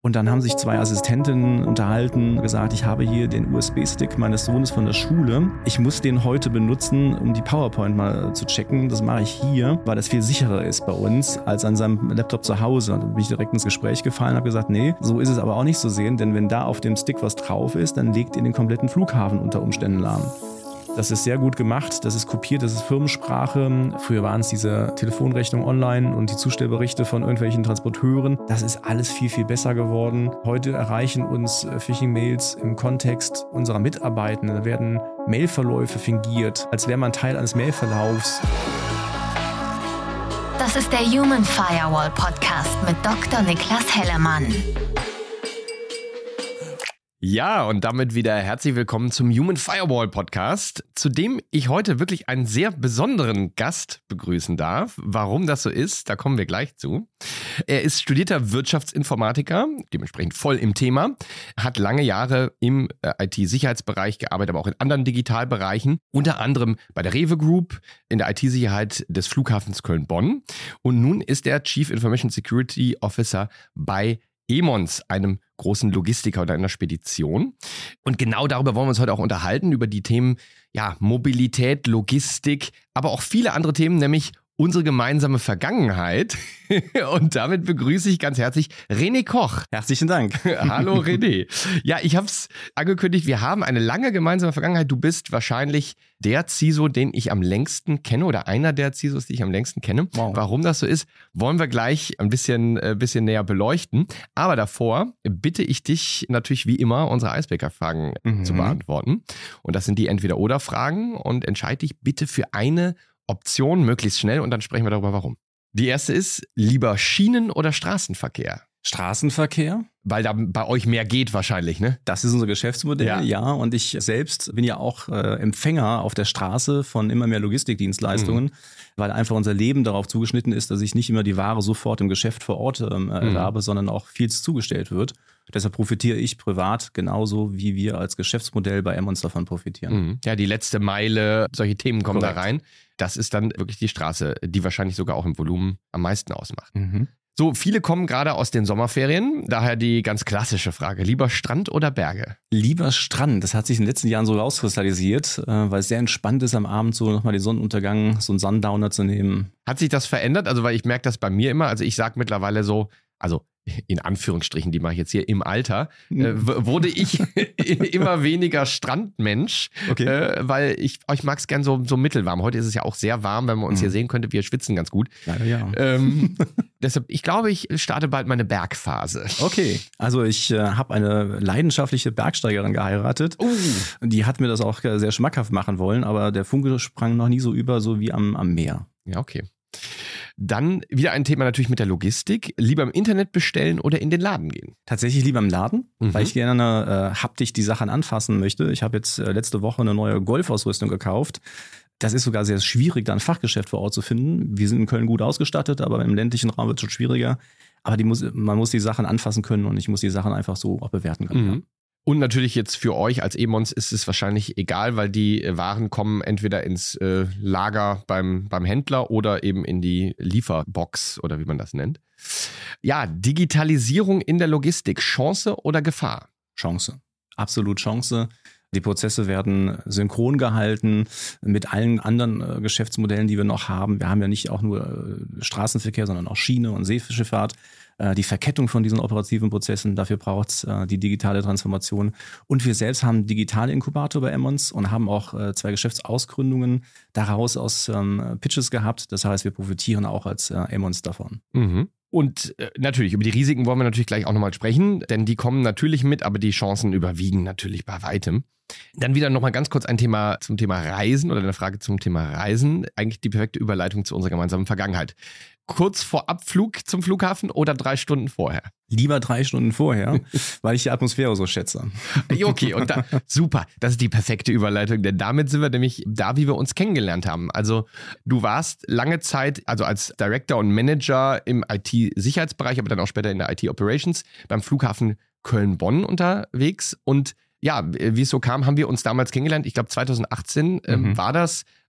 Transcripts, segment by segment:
Und dann haben sich 2 Assistentinnen unterhalten, gesagt, ich habe hier den USB-Stick meines Sohnes von der Schule. Ich muss den heute benutzen, um die PowerPoint mal zu checken. Das mache ich hier, weil das viel sicherer ist bei uns als an seinem Laptop zu Hause. Und dann bin ich direkt ins Gespräch gefallen und habe gesagt, nee, so ist es aber auch nicht zu sehen. Denn wenn da auf dem Stick was drauf ist, dann legt ihr den kompletten Flughafen unter Umständen lahm. Das ist sehr gut gemacht, das ist kopiert, das ist Firmensprache. Früher waren es diese Telefonrechnungen online und die Zustellberichte von irgendwelchen Transporteuren. Das ist alles viel, viel besser geworden. Heute erreichen uns Phishing-Mails im Kontext unserer Mitarbeitenden. Da werden Mailverläufe fingiert, als wäre man Teil eines Mailverlaufs. Das ist der Human Firewall Podcast mit Dr. Niklas Hellermann. Ja, und damit wieder herzlich willkommen zum Human Firewall Podcast, zu dem ich heute wirklich einen sehr besonderen Gast begrüßen darf. Warum das so ist, da kommen wir gleich zu. Er ist studierter Wirtschaftsinformatiker, dementsprechend voll im Thema, hat lange Jahre im IT-Sicherheitsbereich gearbeitet, aber auch in anderen Digitalbereichen, unter anderem bei der Rewe Group in der IT-Sicherheit des Flughafens Köln-Bonn. Und nun ist er Chief Information Security Officer bei Emons, einem großen Logistiker oder einer Spedition. Und genau darüber wollen wir uns heute auch unterhalten, über die Themen Mobilität, Logistik, aber auch viele andere Themen, nämlich unsere gemeinsame Vergangenheit. Und damit begrüße ich ganz herzlich René Koch. Herzlichen Dank. Hallo René. Ja, ich habe es angekündigt, wir haben eine lange gemeinsame Vergangenheit. Du bist wahrscheinlich der CISO, den ich am längsten kenne oder einer der CISOs, die ich am längsten kenne. Wow. Warum das so ist, wollen wir gleich ein bisschen näher beleuchten. Aber davor bitte ich dich natürlich wie immer, unsere Icebreaker-Fragen zu beantworten. Und das sind die Entweder-Oder-Fragen. Und entscheide dich bitte für eine Option möglichst schnell und dann sprechen wir darüber, warum. Die erste ist, lieber Schienen- oder Straßenverkehr? Straßenverkehr? Weil da bei euch mehr geht wahrscheinlich, ne? Das ist unser Geschäftsmodell, ja. Und ich selbst bin ja auch Empfänger auf der Straße von immer mehr Logistikdienstleistungen, weil einfach unser Leben darauf zugeschnitten ist, dass ich nicht immer die Ware sofort im Geschäft vor Ort erwerbe, sondern auch vieles zugestellt wird. Deshalb profitiere ich privat genauso, wie wir als Geschäftsmodell bei Emons davon profitieren. Ja, die letzte Meile, solche Themen kommen da rein. Das ist dann wirklich die Straße, die wahrscheinlich sogar auch im Volumen am meisten ausmacht. So, viele kommen gerade aus den Sommerferien, daher die ganz klassische Frage, lieber Strand oder Berge? Lieber Strand, das hat sich in den letzten Jahren so rauskristallisiert, weil es sehr entspannt ist, am Abend so nochmal den Sonnenuntergang, so einen Sundowner zu nehmen. Hat sich das verändert? Also, weil ich merke das bei mir immer, also ich sage mittlerweile so, also in Anführungsstrichen, die mache ich jetzt hier, im Alter, wurde ich immer weniger Strandmensch, weil ich mag es gern so mittelwarm. Heute ist es ja auch sehr warm, wenn man uns hier sehen könnte, wir schwitzen ganz gut. Ja. Deshalb, ich glaube, ich starte bald meine Bergphase. Okay, also ich habe eine leidenschaftliche Bergsteigerin geheiratet. Die hat mir das auch sehr schmackhaft machen wollen, aber der Funke sprang noch nie so über, so wie am Meer. Ja, okay. Dann wieder ein Thema natürlich mit der Logistik. Lieber im Internet bestellen oder in den Laden gehen? Tatsächlich lieber im Laden, weil ich gerne haptisch die Sachen anfassen möchte. Ich habe jetzt letzte Woche eine neue Golfausrüstung gekauft. Das ist sogar sehr schwierig, da ein Fachgeschäft vor Ort zu finden. Wir sind in Köln gut ausgestattet, aber im ländlichen Raum wird es schon schwieriger. Aber man muss die Sachen anfassen können und ich muss die Sachen einfach so auch bewerten können. Ja. Und natürlich jetzt für euch als Emons ist es wahrscheinlich egal, weil die Waren kommen entweder ins Lager beim Händler oder eben in die Lieferbox oder wie man das nennt. Ja, Digitalisierung in der Logistik, Chance oder Gefahr? Chance, absolut Chance. Die Prozesse werden synchron gehalten mit allen anderen Geschäftsmodellen, die wir noch haben. Wir haben ja nicht auch nur Straßenverkehr, sondern auch Schiene und Seeschifffahrt. Die Verkettung von diesen operativen Prozessen, dafür braucht es die digitale Transformation. Und wir selbst haben digitale Inkubator bei Emons und haben auch 2 Geschäftsausgründungen daraus aus Pitches gehabt. Das heißt, wir profitieren auch als Emons davon. Und natürlich, über die Risiken wollen wir natürlich gleich auch nochmal sprechen, denn die kommen natürlich mit, aber die Chancen überwiegen natürlich bei weitem. Dann wieder nochmal ganz kurz ein Thema zum Thema Reisen oder eine Frage zum Thema Reisen. Eigentlich die perfekte Überleitung zu unserer gemeinsamen Vergangenheit. Kurz vor Abflug zum Flughafen oder 3 Stunden vorher? Lieber 3 Stunden vorher, weil ich die Atmosphäre so schätze. Okay, und super, das ist die perfekte Überleitung, denn damit sind wir nämlich da, wie wir uns kennengelernt haben. Also du warst lange Zeit, also als Director und Manager im IT-Sicherheitsbereich, aber dann auch später in der IT-Operations beim Flughafen Köln-Bonn unterwegs und ja, wie es so kam, haben wir uns damals kennengelernt. Ich glaube 2018 war das.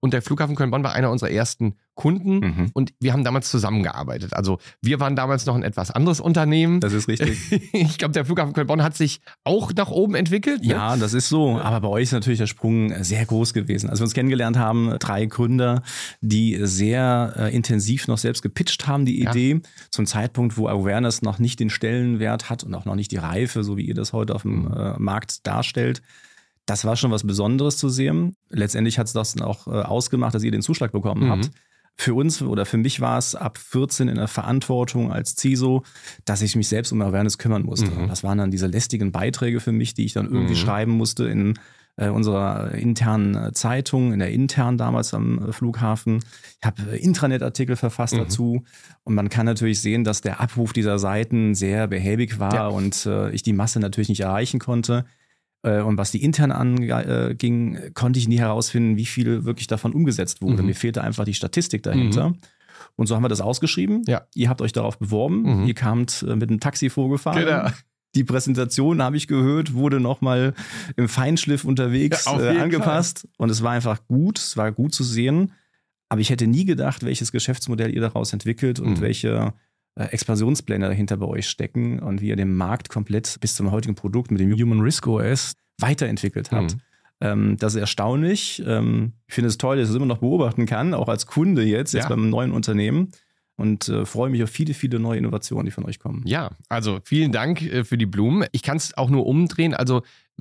Und der Flughafen Köln-Bonn war einer unserer ersten Kunden und wir haben damals zusammengearbeitet. Also wir waren damals noch ein etwas anderes Unternehmen. Das ist richtig. Ich glaube, der Flughafen Köln-Bonn hat sich auch nach oben entwickelt. Ne? Ja, das ist so. Aber bei euch ist natürlich der Sprung sehr groß gewesen. Als wir uns kennengelernt haben, 3 Gründer, die sehr intensiv noch selbst gepitcht haben, die Idee, zum Zeitpunkt, wo Awareness noch nicht den Stellenwert hat und auch noch nicht die Reife, so wie ihr das heute auf dem Markt darstellt. Das war schon was Besonderes zu sehen. Letztendlich hat es das dann auch ausgemacht, dass ihr den Zuschlag bekommen habt. Für uns oder für mich war es ab 14 in der Verantwortung als CISO, dass ich mich selbst um Awareness kümmern musste. Das waren dann diese lästigen Beiträge für mich, die ich dann irgendwie schreiben musste in unserer internen Zeitung, in der internen damals am Flughafen. Ich habe Intranet-Artikel verfasst dazu und man kann natürlich sehen, dass der Abruf dieser Seiten sehr behäbig war und ich die Masse natürlich nicht erreichen konnte. Und was die intern anging, konnte ich nie herausfinden, wie viel wirklich davon umgesetzt wurde. Mir fehlte einfach die Statistik dahinter. Und so haben wir das ausgeschrieben. Ja. Ihr habt euch darauf beworben. Ihr kamt mit einem Taxi vorgefahren. Genau. Die Präsentation, habe ich gehört, wurde nochmal im Feinschliff unterwegs angepasst. Fall. Und es war einfach gut. Es war gut zu sehen. Aber ich hätte nie gedacht, welches Geschäftsmodell ihr daraus entwickelt und welche Expansionspläne dahinter bei euch stecken und wie ihr den Markt komplett bis zum heutigen Produkt mit dem Human Risk OS weiterentwickelt habt. Das ist erstaunlich. Ich finde es toll, dass ich es immer noch beobachten kann, auch als Kunde jetzt beim neuen Unternehmen. Und freue mich auf viele, viele neue Innovationen, die von euch kommen. Ja, also vielen Dank für die Blumen. Ich kann es auch nur umdrehen. Also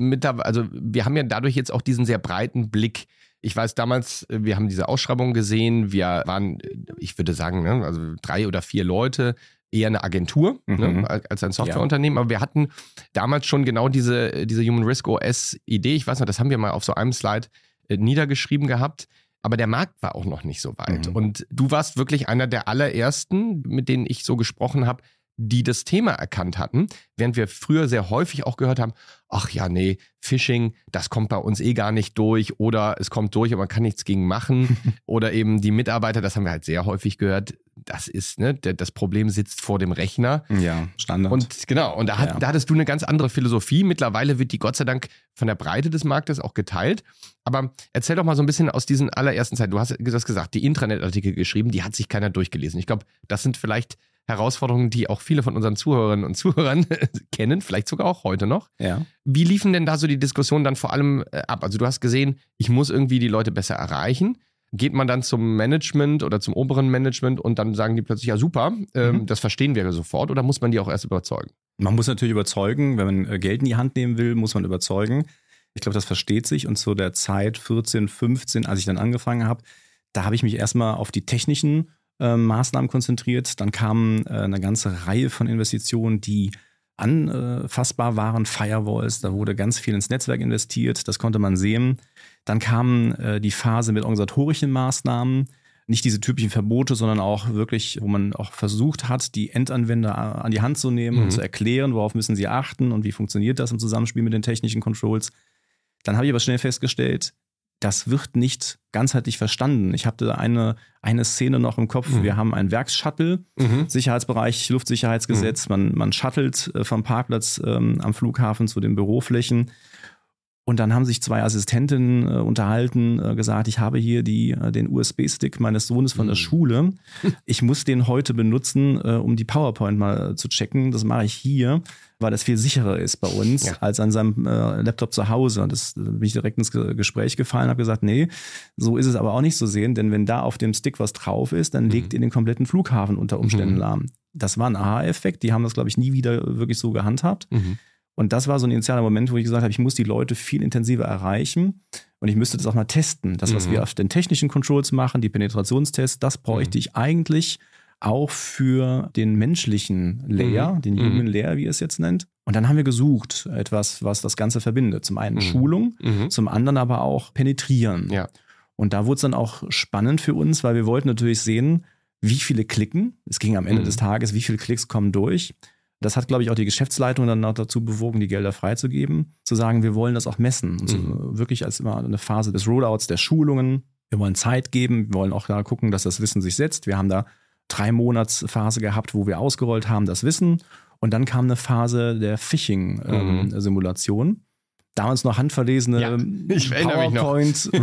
wir haben ja dadurch jetzt auch diesen sehr breiten Blick. Ich weiß damals, wir haben diese Ausschreibung gesehen, wir waren, ich würde sagen, also 3 oder 4 Leute, eher eine Agentur als ein Softwareunternehmen, aber wir hatten damals schon genau diese Human Risk OS Idee, ich weiß noch, das haben wir mal auf so einem Slide niedergeschrieben gehabt, aber der Markt war auch noch nicht so weit und du warst wirklich einer der allerersten, mit denen ich so gesprochen habe, die das Thema erkannt hatten, während wir früher sehr häufig auch gehört haben, ach ja, nee, Phishing, das kommt bei uns eh gar nicht durch oder es kommt durch, aber man kann nichts gegen machen oder eben die Mitarbeiter, das haben wir halt sehr häufig gehört, das ist, das Problem sitzt vor dem Rechner. Ja, Standard. Und genau, und da hattest du eine ganz andere Philosophie. Mittlerweile wird die Gott sei Dank von der Breite des Marktes auch geteilt. Aber erzähl doch mal so ein bisschen aus diesen allerersten Zeiten. Du hast das gesagt, die Intranet-Artikel geschrieben, die hat sich keiner durchgelesen. Ich glaube, das sind vielleicht Herausforderungen, die auch viele von unseren Zuhörerinnen und Zuhörern kennen, vielleicht sogar auch heute noch. Ja. Wie liefen denn da so die Diskussionen dann vor allem ab? Also du hast gesehen, ich muss irgendwie die Leute besser erreichen. Geht man dann zum Management oder zum oberen Management und dann sagen die plötzlich, ja super, das verstehen wir sofort, oder muss man die auch erst überzeugen? Man muss natürlich überzeugen, wenn man Geld in die Hand nehmen will, muss man überzeugen. Ich glaube, das versteht sich und zu der Zeit 14, 15, als ich dann angefangen habe, da habe ich mich erstmal auf die technischen Maßnahmen konzentriert. Dann kam eine ganze Reihe von Investitionen, die anfassbar waren, Firewalls, da wurde ganz viel ins Netzwerk investiert, das konnte man sehen. Dann kam die Phase mit organisatorischen Maßnahmen, nicht diese typischen Verbote, sondern auch wirklich, wo man auch versucht hat, die Endanwender an die Hand zu nehmen und zu erklären, worauf müssen sie achten und wie funktioniert das im Zusammenspiel mit den technischen Controls. Dann habe ich aber schnell festgestellt, das wird nicht ganzheitlich verstanden. Ich habe da eine Szene noch im Kopf. Wir haben einen Werksshuttle, Sicherheitsbereich, Luftsicherheitsgesetz. Man shuttelt vom Parkplatz am Flughafen zu den Büroflächen. Und dann haben sich 2 Assistentinnen unterhalten, gesagt, ich habe hier den USB-Stick meines Sohnes von der Schule. Ich muss den heute benutzen, um die PowerPoint mal zu checken. Das mache ich hier, weil das viel sicherer ist bei uns als an seinem Laptop zu Hause. Und da bin ich direkt ins Gespräch gefallen und habe gesagt, nee, so ist es aber auch nicht zu sehen, denn wenn da auf dem Stick was drauf ist, dann legt ihr den kompletten Flughafen unter Umständen lahm. Das war ein Aha-Effekt, die haben das, glaube ich, nie wieder wirklich so gehandhabt. Und das war so ein initialer Moment, wo ich gesagt habe, ich muss die Leute viel intensiver erreichen und ich müsste das auch mal testen. Das, was wir auf den technischen Controls machen, die Penetrationstests, das bräuchte ich eigentlich auch für den menschlichen Layer, den Human Layer, wie er es jetzt nennt. Und dann haben wir gesucht, etwas, was das Ganze verbindet. Zum einen Schulung, zum anderen aber auch Penetrieren. Ja. Und da wurde es dann auch spannend für uns, weil wir wollten natürlich sehen, wie viele klicken. Es ging am Ende des Tages, wie viele Klicks kommen durch. Das hat, glaube ich, auch die Geschäftsleitung dann auch dazu bewogen, die Gelder freizugeben, zu sagen, wir wollen das auch messen. Und so wirklich als immer eine Phase des Rollouts, der Schulungen. Wir wollen Zeit geben, wir wollen auch da gucken, dass das Wissen sich setzt. Wir haben da 3-Monats-Phase gehabt, wo wir ausgerollt haben, das Wissen. Und dann kam eine Phase der Phishing-Simulation. damals noch handverlesene PowerPoint-Reports,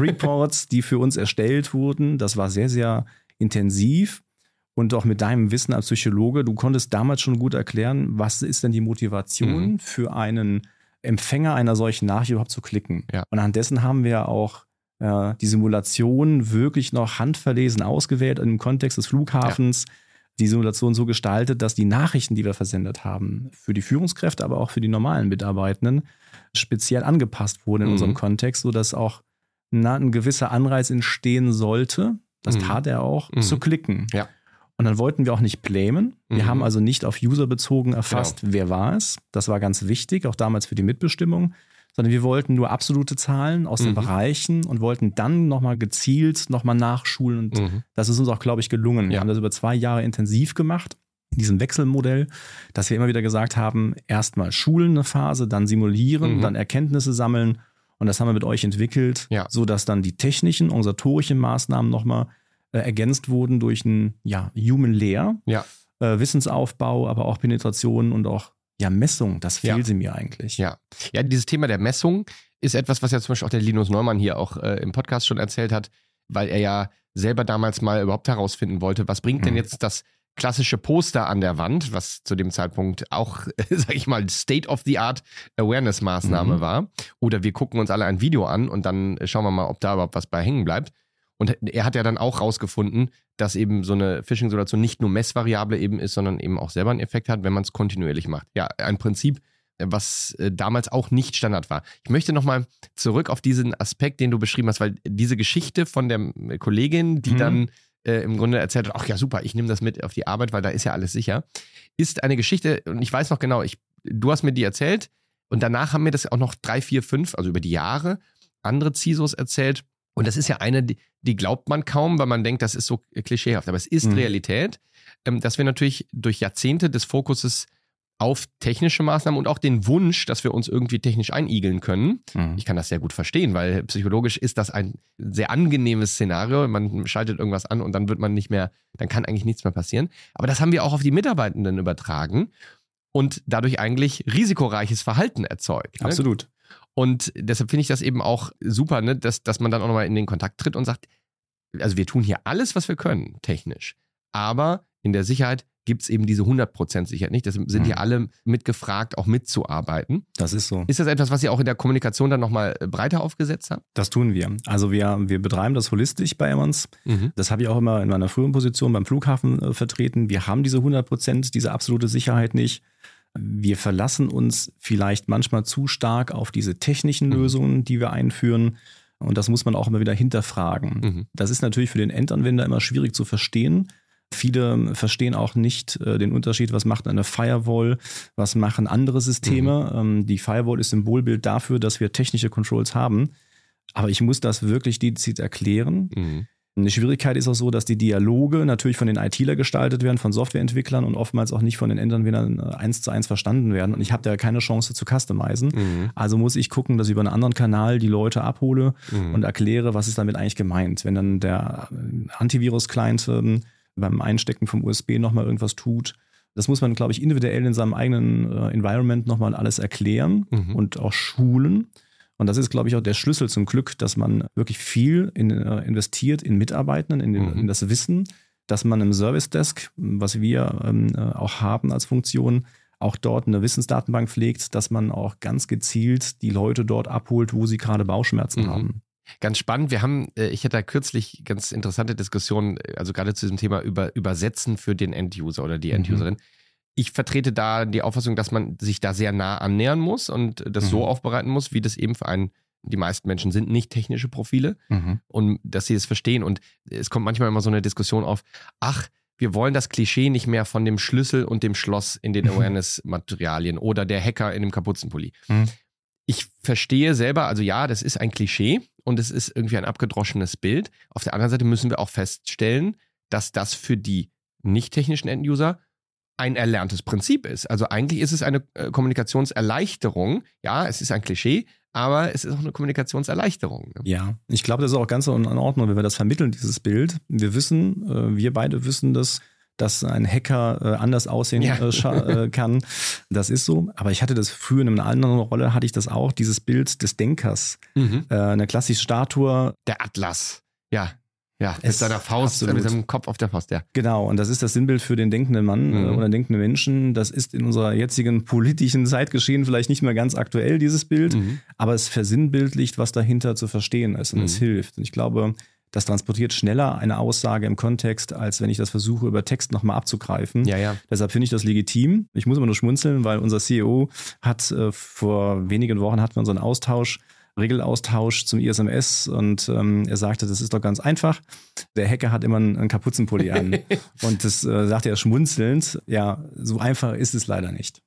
die für uns erstellt wurden. Das war sehr, sehr intensiv. Und auch mit deinem Wissen als Psychologe, du konntest damals schon gut erklären, was ist denn die Motivation für einen Empfänger einer solchen Nachricht überhaupt zu klicken. Ja. Und anhand dessen haben wir auch die Simulation wirklich noch handverlesen ausgewählt im Kontext des Flughafens. Ja. Die Simulation so gestaltet, dass die Nachrichten, die wir versendet haben, für die Führungskräfte, aber auch für die normalen Mitarbeitenden, speziell angepasst wurden in unserem Kontext, sodass auch ein gewisser Anreiz entstehen sollte, das tat er auch, zu klicken. Ja. Und dann wollten wir auch nicht blamen. Wir haben also nicht auf User bezogen erfasst, wer war es. Das war ganz wichtig, auch damals für die Mitbestimmung. Sondern wir wollten nur absolute Zahlen aus den Bereichen und wollten dann nochmal gezielt nochmal nachschulen. Und das ist uns auch, glaube ich, gelungen. Wir haben das über 2 Jahre intensiv gemacht, in diesem Wechselmodell, dass wir immer wieder gesagt haben, erstmal schulen eine Phase, dann simulieren, dann Erkenntnisse sammeln. Und das haben wir mit euch entwickelt, sodass dann die technischen, organisatorischen Maßnahmen nochmal ergänzt wurden durch ein Human Layer, Wissensaufbau, aber auch Penetration und auch Messung, das fehlte mir eigentlich. Ja, dieses Thema der Messung ist etwas, was ja zum Beispiel auch der Linus Neumann hier auch im Podcast schon erzählt hat, weil er ja selber damals mal überhaupt herausfinden wollte, was bringt denn jetzt das klassische Poster an der Wand, was zu dem Zeitpunkt auch, sag ich mal, State-of-the-Art Awareness-Maßnahme war. Oder wir gucken uns alle ein Video an und dann schauen wir mal, ob da überhaupt was bei hängen bleibt. Und er hat ja dann auch rausgefunden, dass eben so eine Phishing-Simulation nicht nur Messvariable eben ist, sondern eben auch selber einen Effekt hat, wenn man es kontinuierlich macht. Ja, ein Prinzip, was damals auch nicht Standard war. Ich möchte nochmal zurück auf diesen Aspekt, den du beschrieben hast, weil diese Geschichte von der Kollegin, die dann im Grunde erzählt hat, ach ja super, ich nehme das mit auf die Arbeit, weil da ist ja alles sicher, ist eine Geschichte, und ich weiß noch genau, du hast mir die erzählt und danach haben mir das auch noch 3, 4, 5, also über die Jahre, andere CISOs erzählt. Und das ist ja eine, die glaubt man kaum, weil man denkt, das ist so klischeehaft. Aber es ist Realität, dass wir natürlich durch Jahrzehnte des Fokuses auf technische Maßnahmen und auch den Wunsch, dass wir uns irgendwie technisch einigeln können. Ich kann das sehr gut verstehen, weil psychologisch ist das ein sehr angenehmes Szenario. Man schaltet irgendwas an und dann wird man nicht mehr, dann kann eigentlich nichts mehr passieren. Aber das haben wir auch auf die Mitarbeitenden übertragen und dadurch eigentlich risikoreiches Verhalten erzeugt. Absolut. Ne? Und deshalb finde ich das eben auch super, ne, dass man dann auch nochmal in den Kontakt tritt und sagt, also wir tun hier alles, was wir können, technisch. Aber in der Sicherheit gibt es eben diese 100% Sicherheit nicht. Deshalb sind hier alle mitgefragt, auch mitzuarbeiten. Das ist so. Ist das etwas, was ihr auch in der Kommunikation dann nochmal breiter aufgesetzt habt? Das tun wir. Also wir betreiben das holistisch bei Emmons. Das habe ich auch immer in meiner früheren Position beim Flughafen vertreten. Wir haben diese 100%, diese absolute Sicherheit nicht. Wir verlassen uns vielleicht manchmal zu stark auf diese technischen Lösungen, die wir einführen. Und das muss man auch immer wieder hinterfragen. Das ist natürlich für den Endanwender immer schwierig zu verstehen. Viele verstehen auch nicht den Unterschied, was macht eine Firewall, was machen andere Systeme. Die Firewall ist Symbolbild dafür, dass wir technische Controls haben. Aber ich muss das wirklich dezidiert erklären. Eine Schwierigkeit ist auch so, dass die Dialoge natürlich von den ITler gestaltet werden, von Softwareentwicklern und oftmals auch nicht von den Endanwendern 1:1 verstanden werden. Und ich habe da keine Chance zu customizen. Also muss ich gucken, dass ich über einen anderen Kanal die Leute abhole und erkläre, was ist damit eigentlich gemeint. Wenn dann der Antivirus-Client beim Einstecken vom USB nochmal irgendwas tut, das muss man, glaube ich, individuell in seinem eigenen Environment nochmal alles erklären und auch schulen. Und das ist, glaube ich, auch der Schlüssel zum Glück, dass man wirklich viel investiert in Mitarbeitenden, in das Wissen, dass man im Service Desk, was wir auch haben als Funktion, auch dort eine Wissensdatenbank pflegt, dass man auch ganz gezielt die Leute dort abholt, wo sie gerade Bauchschmerzen haben. Ganz spannend. Ich hatte da kürzlich ganz interessante Diskussionen, also gerade zu diesem Thema Übersetzen für den Enduser oder die Enduserin. Ich vertrete da die Auffassung, dass man sich da sehr nah annähern muss und das so aufbereiten muss, wie das eben für die meisten Menschen sind nicht technische Profile und dass sie das verstehen. Und es kommt manchmal immer so eine Diskussion auf, wir wollen das Klischee nicht mehr von dem Schlüssel und dem Schloss in den Awareness-Materialien oder der Hacker in dem Kapuzenpulli. Ich verstehe selber, also ja, das ist ein Klischee und es ist irgendwie ein abgedroschenes Bild. Auf der anderen Seite müssen wir auch feststellen, dass das für die nicht technischen Enduser ein erlerntes Prinzip ist. Also eigentlich ist es eine Kommunikationserleichterung. Ja, es ist ein Klischee, aber es ist auch eine Kommunikationserleichterung. Ne? Ja, ich glaube, das ist auch ganz in Ordnung, wenn wir das vermitteln, dieses Bild. Wir beide wissen, dass dass ein Hacker anders aussehen kann. Das ist so. Aber ich hatte das früher in einer anderen Rolle, hatte ich das auch, dieses Bild des Denkers. Eine klassische Statue. Der Atlas, mit seiner Faust, mit seinem Kopf auf der Faust, ja. Genau, und das ist das Sinnbild für den denkenden Mann oder denkenden Menschen. Das ist in unserer jetzigen politischen Zeitgeschehen vielleicht nicht mehr ganz aktuell, dieses Bild, aber es versinnbildlicht, was dahinter zu verstehen ist und es hilft. Und ich glaube, das transportiert schneller eine Aussage im Kontext, als wenn ich das versuche, über Text nochmal abzugreifen. Ja. Deshalb finde ich das legitim. Ich muss immer nur schmunzeln, weil unser CEO hat vor wenigen Wochen hatten wir unseren Regelaustausch zum ISMS und er sagte, das ist doch ganz einfach. Der Hacker hat immer einen Kapuzenpulli an. Und das sagte er schmunzelnd. Ja, so einfach ist es leider nicht.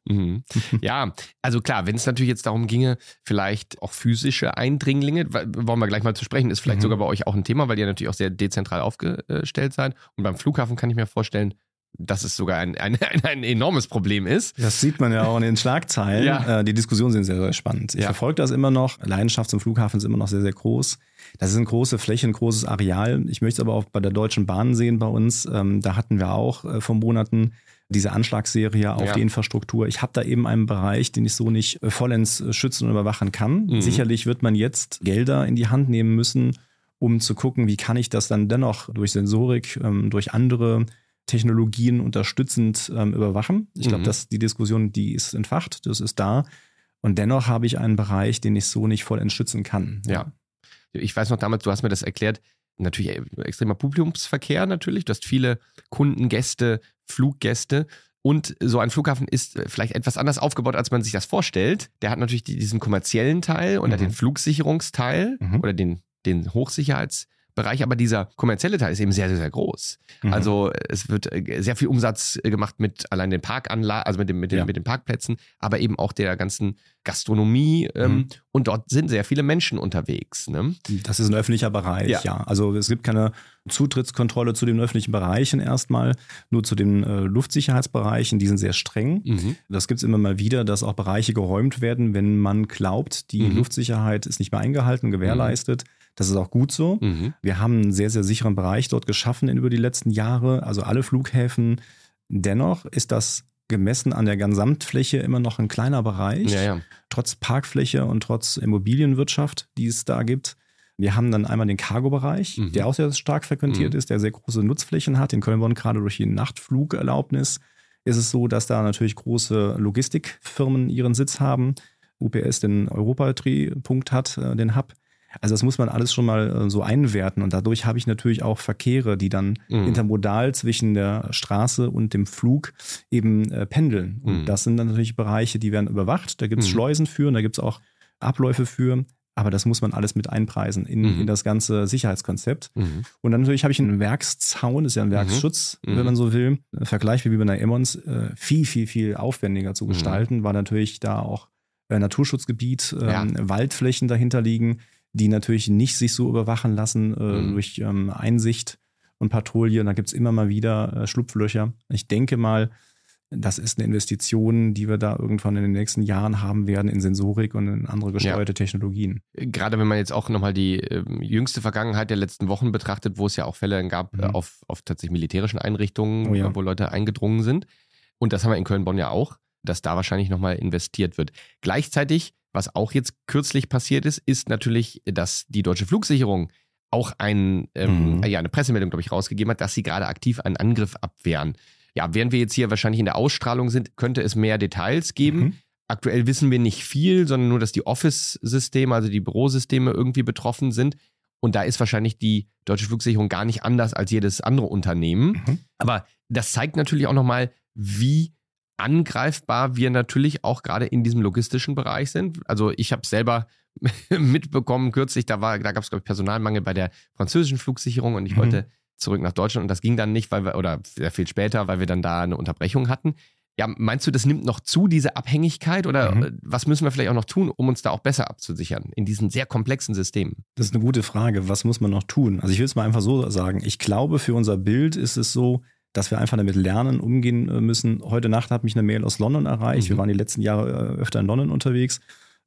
Ja, also klar, wenn es natürlich jetzt darum ginge, vielleicht auch physische Eindringlinge, wollen wir gleich mal zu sprechen, ist vielleicht sogar bei euch auch ein Thema, weil ihr natürlich auch sehr dezentral aufgestellt seid. Und beim Flughafen kann ich mir vorstellen, dass es sogar ein enormes Problem ist. Das sieht man ja auch in den Schlagzeilen. Ja. Die Diskussionen sind sehr, sehr spannend. Ich verfolge das immer noch. Leidenschaft zum Flughafen ist immer noch sehr, sehr groß. Das ist eine große Fläche, ein großes Areal. Ich möchte es aber auch bei der Deutschen Bahn sehen bei uns. Da hatten wir auch vor Monaten diese Anschlagsserie auf die Infrastruktur. Ich habe da eben einen Bereich, den ich so nicht vollends schützen und überwachen kann. Sicherlich wird man jetzt Gelder in die Hand nehmen müssen, um zu gucken, wie kann ich das dann dennoch durch Sensorik, durch andere Technologien unterstützend überwachen. Ich glaube, dass die Diskussion, die ist entfacht, das ist da. Und dennoch habe ich einen Bereich, den ich so nicht vollends schützen kann. Ja. Ich weiß noch damals, du hast mir das erklärt, natürlich extremer Publikumsverkehr natürlich. Du hast viele Kunden, Gäste, Fluggäste. Und so ein Flughafen ist vielleicht etwas anders aufgebaut, als man sich das vorstellt. Der hat natürlich diesen kommerziellen Teil und den Flugsicherungsteil oder den Hochsicherheitsbereich, aber dieser kommerzielle Teil ist eben sehr, sehr, sehr groß. Also es wird sehr viel Umsatz gemacht mit allein den Parkanlagen, also mit den Parkplätzen, aber eben auch der ganzen Gastronomie und dort sind sehr viele Menschen unterwegs. Ne? Das ist ein öffentlicher Bereich, ja. Also es gibt keine Zutrittskontrolle zu den öffentlichen Bereichen erstmal, nur zu den Luftsicherheitsbereichen, die sind sehr streng. Das gibt es immer mal wieder, dass auch Bereiche geräumt werden, wenn man glaubt, die Luftsicherheit ist nicht mehr eingehalten, gewährleistet. Das ist auch gut so. Wir haben einen sehr, sehr sicheren Bereich dort geschaffen über die letzten Jahre, also alle Flughäfen. Dennoch ist das gemessen an der Gesamtfläche immer noch ein kleiner Bereich, trotz Parkfläche und trotz Immobilienwirtschaft, die es da gibt. Wir haben dann einmal den Cargo-Bereich, der auch sehr stark frequentiert ist, der sehr große Nutzflächen hat. In Köln-Bonn, gerade durch die Nachtflugerlaubnis, ist es so, dass da natürlich große Logistikfirmen ihren Sitz haben. UPS den Europa-Punkt hat, den Hub. Also das muss man alles schon mal so einwerten und dadurch habe ich natürlich auch Verkehre, die dann intermodal zwischen der Straße und dem Flug eben pendeln. Und das sind dann natürlich Bereiche, die werden überwacht. Da gibt es Schleusen für und da gibt es auch Abläufe für. Aber das muss man alles mit einpreisen in das ganze Sicherheitskonzept. Und dann natürlich habe ich einen Werkszaun, das ist ja ein Werksschutz, wenn man so will. Vergleichbar wie bei einer Emmons, viel, viel, viel aufwendiger zu gestalten, weil natürlich da auch Naturschutzgebiet, Waldflächen dahinter liegen, die natürlich nicht sich so überwachen lassen durch Einsicht und Patrouille. Und da gibt es immer mal wieder Schlupflöcher. Ich denke mal, das ist eine Investition, die wir da irgendwann in den nächsten Jahren haben werden in Sensorik und in andere gesteuerte Technologien. Gerade wenn man jetzt auch nochmal die jüngste Vergangenheit der letzten Wochen betrachtet, wo es ja auch Fälle gab auf tatsächlich militärischen Einrichtungen, wo Leute eingedrungen sind. Und das haben wir in Köln-Bonn ja auch, dass da wahrscheinlich nochmal investiert wird. Gleichzeitig, was auch jetzt kürzlich passiert ist natürlich, dass die Deutsche Flugsicherung auch eine Pressemeldung, glaube ich, rausgegeben hat, dass sie gerade aktiv einen Angriff abwehren. Ja, während wir jetzt hier wahrscheinlich in der Ausstrahlung sind, könnte es mehr Details geben. Aktuell wissen wir nicht viel, sondern nur, dass die Office-Systeme, also die Bürosysteme irgendwie betroffen sind. Und da ist wahrscheinlich die Deutsche Flugsicherung gar nicht anders als jedes andere Unternehmen. Aber das zeigt natürlich auch nochmal, wie angreifbar wir natürlich auch gerade in diesem logistischen Bereich sind. Also ich habe selber mitbekommen kürzlich, da gab es, glaube ich, Personalmangel bei der französischen Flugsicherung und ich wollte zurück nach Deutschland und das ging dann nicht, oder sehr viel später, weil wir dann da eine Unterbrechung hatten. Ja, meinst du, das nimmt noch zu, diese Abhängigkeit oder was müssen wir vielleicht auch noch tun, um uns da auch besser abzusichern in diesen sehr komplexen Systemen? Das ist eine gute Frage. Was muss man noch tun? Also ich will es mal einfach so sagen. Ich glaube, für unser Bild ist es so, dass wir einfach damit lernen, umgehen müssen. Heute Nacht hat mich eine Mail aus London erreicht. Wir waren die letzten Jahre öfter in London unterwegs.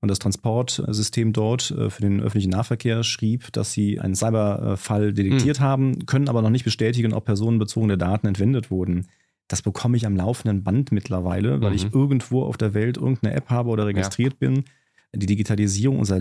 und das Transportsystem dort für den öffentlichen Nahverkehr schrieb, dass sie einen Cyberfall detektiert haben, können aber noch nicht bestätigen, ob personenbezogene Daten entwendet wurden. Das bekomme ich am laufenden Band mittlerweile, weil ich irgendwo auf der Welt irgendeine App habe oder registriert bin. Die Digitalisierung, unser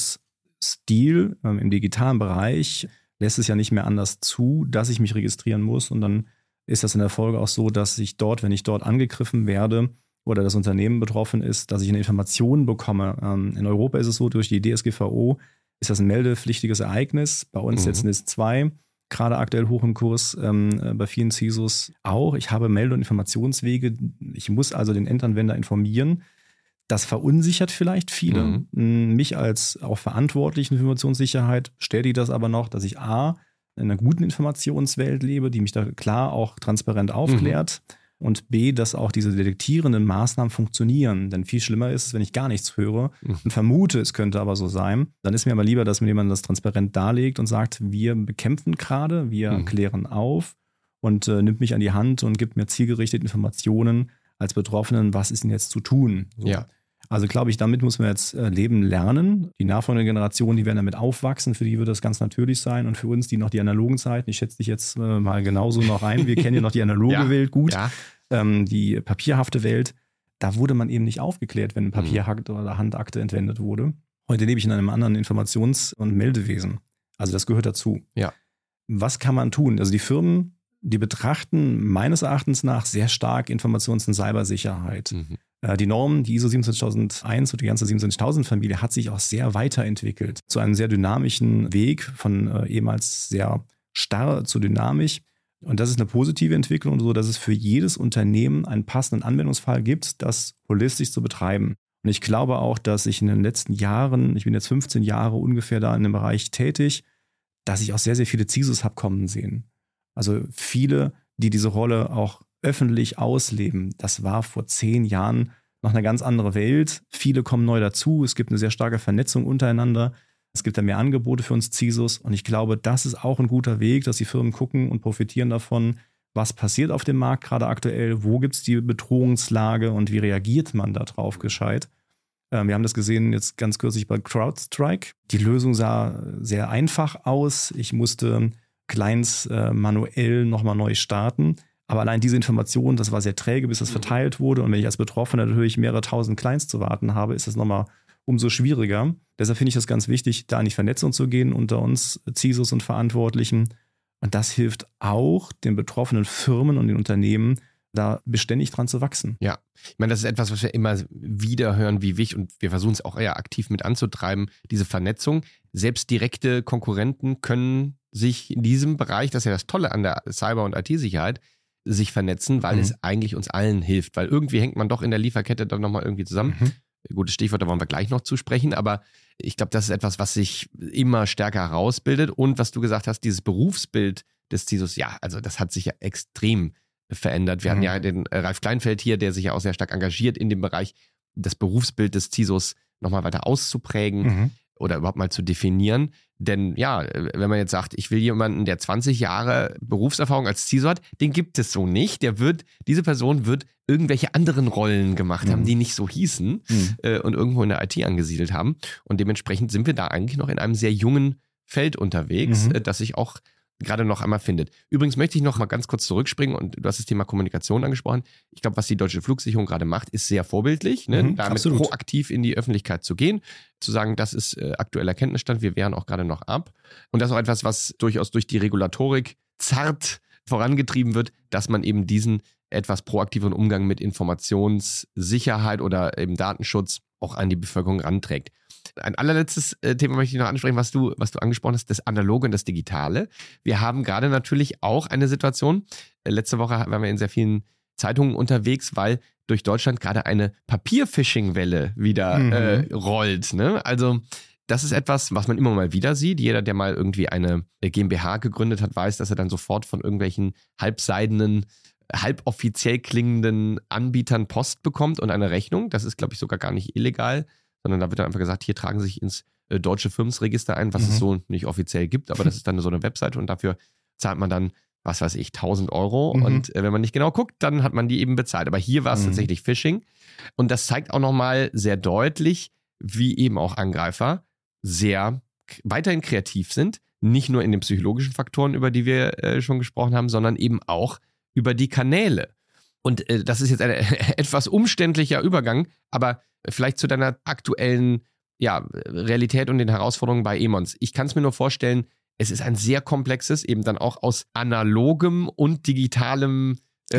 Lebensstil im digitalen Bereich lässt es ja nicht mehr anders zu, dass ich mich registrieren muss. Und dann ist das in der Folge auch so, dass ich dort, wenn ich dort angegriffen werde oder das Unternehmen betroffen ist, dass ich eine Information bekomme. In Europa ist es so, durch die DSGVO ist das ein meldepflichtiges Ereignis. Bei uns jetzt NIS 2, gerade aktuell hoch im Kurs, bei vielen CISOs auch. Ich habe Melde- und Informationswege. Ich muss also den Endanwender informieren. Das verunsichert vielleicht viele. Mich als auch Verantwortlichen für Informationssicherheit bestätigt das aber noch, dass ich A, in einer guten Informationswelt lebe, die mich da klar auch transparent aufklärt. Und B, dass auch diese detektierenden Maßnahmen funktionieren. Denn viel schlimmer ist es, wenn ich gar nichts höre und vermute, es könnte aber so sein. Dann ist mir aber lieber, dass mir jemand das transparent darlegt und sagt, wir bekämpfen gerade, wir klären auf und nimmt mich an die Hand und gibt mir zielgerichtete Informationen als Betroffenen, was ist denn jetzt zu tun. So. Ja. Also glaube ich, damit muss man jetzt leben lernen. Die nachfolgende Generation, die werden damit aufwachsen, für die wird das ganz natürlich sein. Und für uns, die noch die analogen Zeiten, ich schätze dich jetzt mal genauso noch ein, wir kennen ja noch die analoge Welt gut, die papierhafte Welt, da wurde man eben nicht aufgeklärt, wenn ein Papierakte oder Handakte entwendet wurde. Heute lebe ich in einem anderen Informations- und Meldewesen. Also das gehört dazu. Ja. Was kann man tun? Also die Firmen, die betrachten meines Erachtens nach sehr stark Informations- und Cybersicherheit. Die Norm, die ISO 27001 und die ganze 27000-Familie hat sich auch sehr weiterentwickelt zu einem sehr dynamischen Weg von ehemals sehr starr zu dynamisch. Und das ist eine positive Entwicklung, so dass es für jedes Unternehmen einen passenden Anwendungsfall gibt, das holistisch zu betreiben. Und ich glaube auch, dass ich in den letzten Jahren, ich bin jetzt 15 Jahre ungefähr da in dem Bereich tätig, dass ich auch sehr, sehr viele CISOs habe kommen sehen. Also viele, die diese Rolle auch öffentlich ausleben. Das war vor 10 Jahren noch eine ganz andere Welt. Viele kommen neu dazu. Es gibt eine sehr starke Vernetzung untereinander. Es gibt da mehr Angebote für uns CISOs. Und ich glaube, das ist auch ein guter Weg, dass die Firmen gucken und profitieren davon, was passiert auf dem Markt gerade aktuell, wo gibt es die Bedrohungslage und wie reagiert man darauf gescheit. Wir haben das gesehen jetzt ganz kürzlich bei CrowdStrike. Die Lösung sah sehr einfach aus. Ich musste Clients manuell nochmal neu starten. Aber allein diese Information, das war sehr träge, bis das verteilt wurde. Und wenn ich als Betroffener natürlich mehrere tausend Clients zu warten habe, ist das nochmal umso schwieriger. Deshalb finde ich das ganz wichtig, da in die Vernetzung zu gehen unter uns CISOs und Verantwortlichen. Und das hilft auch den betroffenen Firmen und den Unternehmen, da beständig dran zu wachsen. Ja, ich meine, das ist etwas, was wir immer wieder hören, wie wichtig, und wir versuchen es auch eher aktiv mit anzutreiben, diese Vernetzung. Selbst direkte Konkurrenten können sich in diesem Bereich, das ist ja das Tolle an der Cyber- und IT-Sicherheit, sich vernetzen, weil es eigentlich uns allen hilft. Weil irgendwie hängt man doch in der Lieferkette dann nochmal irgendwie zusammen. Gutes Stichwort, da wollen wir gleich noch zusprechen, aber ich glaube, das ist etwas, was sich immer stärker herausbildet. Und was du gesagt hast, dieses Berufsbild des CISOs, ja, also das hat sich ja extrem verändert. Wir hatten ja den Ralf Kleinfeld hier, der sich ja auch sehr stark engagiert in dem Bereich, das Berufsbild des CISOs nochmal weiter auszuprägen oder überhaupt mal zu definieren. Denn ja, wenn man jetzt sagt, ich will jemanden, der 20 Jahre Berufserfahrung als CISO hat, den gibt es so nicht. Diese Person wird irgendwelche anderen Rollen gemacht haben, die nicht so hießen und irgendwo in der IT angesiedelt haben. Und dementsprechend sind wir da eigentlich noch in einem sehr jungen Feld unterwegs, das sich auch gerade noch einmal findet. Übrigens möchte ich noch mal ganz kurz zurückspringen, und du hast das Thema Kommunikation angesprochen. Ich glaube, was die Deutsche Flugsicherung gerade macht, ist sehr vorbildlich, damit absolut proaktiv in die Öffentlichkeit zu gehen, zu sagen, das ist aktueller Kenntnisstand, wir wehren auch gerade noch ab. Und das ist auch etwas, was durchaus durch die Regulatorik zart vorangetrieben wird, dass man eben diesen etwas proaktiveren Umgang mit Informationssicherheit oder eben Datenschutz auch an die Bevölkerung ranträgt. Ein allerletztes Thema möchte ich noch ansprechen, was du angesprochen hast, das Analoge und das Digitale. Wir haben gerade natürlich auch eine Situation, letzte Woche waren wir in sehr vielen Zeitungen unterwegs, weil durch Deutschland gerade eine Papier-Phishing-Welle wieder rollt. Ne? Also das ist etwas, was man immer mal wieder sieht. Jeder, der mal irgendwie eine GmbH gegründet hat, weiß, dass er dann sofort von irgendwelchen halbseidenen, halboffiziell klingenden Anbietern Post bekommt und eine Rechnung. Das ist, glaube ich, sogar gar nicht illegal, sondern da wird dann einfach gesagt, hier tragen Sie sich ins deutsche Firmenregister ein, was es so nicht offiziell gibt, aber das ist dann so eine Webseite und dafür zahlt man dann, was weiß ich, 1.000 Euro und wenn man nicht genau guckt, dann hat man die eben bezahlt. Aber hier war es tatsächlich Phishing und das zeigt auch nochmal sehr deutlich, wie eben auch Angreifer sehr weiterhin kreativ sind, nicht nur in den psychologischen Faktoren, über die wir schon gesprochen haben, sondern eben auch über die Kanäle. Und das ist jetzt ein etwas umständlicher Übergang, aber vielleicht zu deiner aktuellen Realität und den Herausforderungen bei Emons. Ich kann es mir nur vorstellen, es ist ein sehr komplexes, eben dann auch aus analogem und digitalem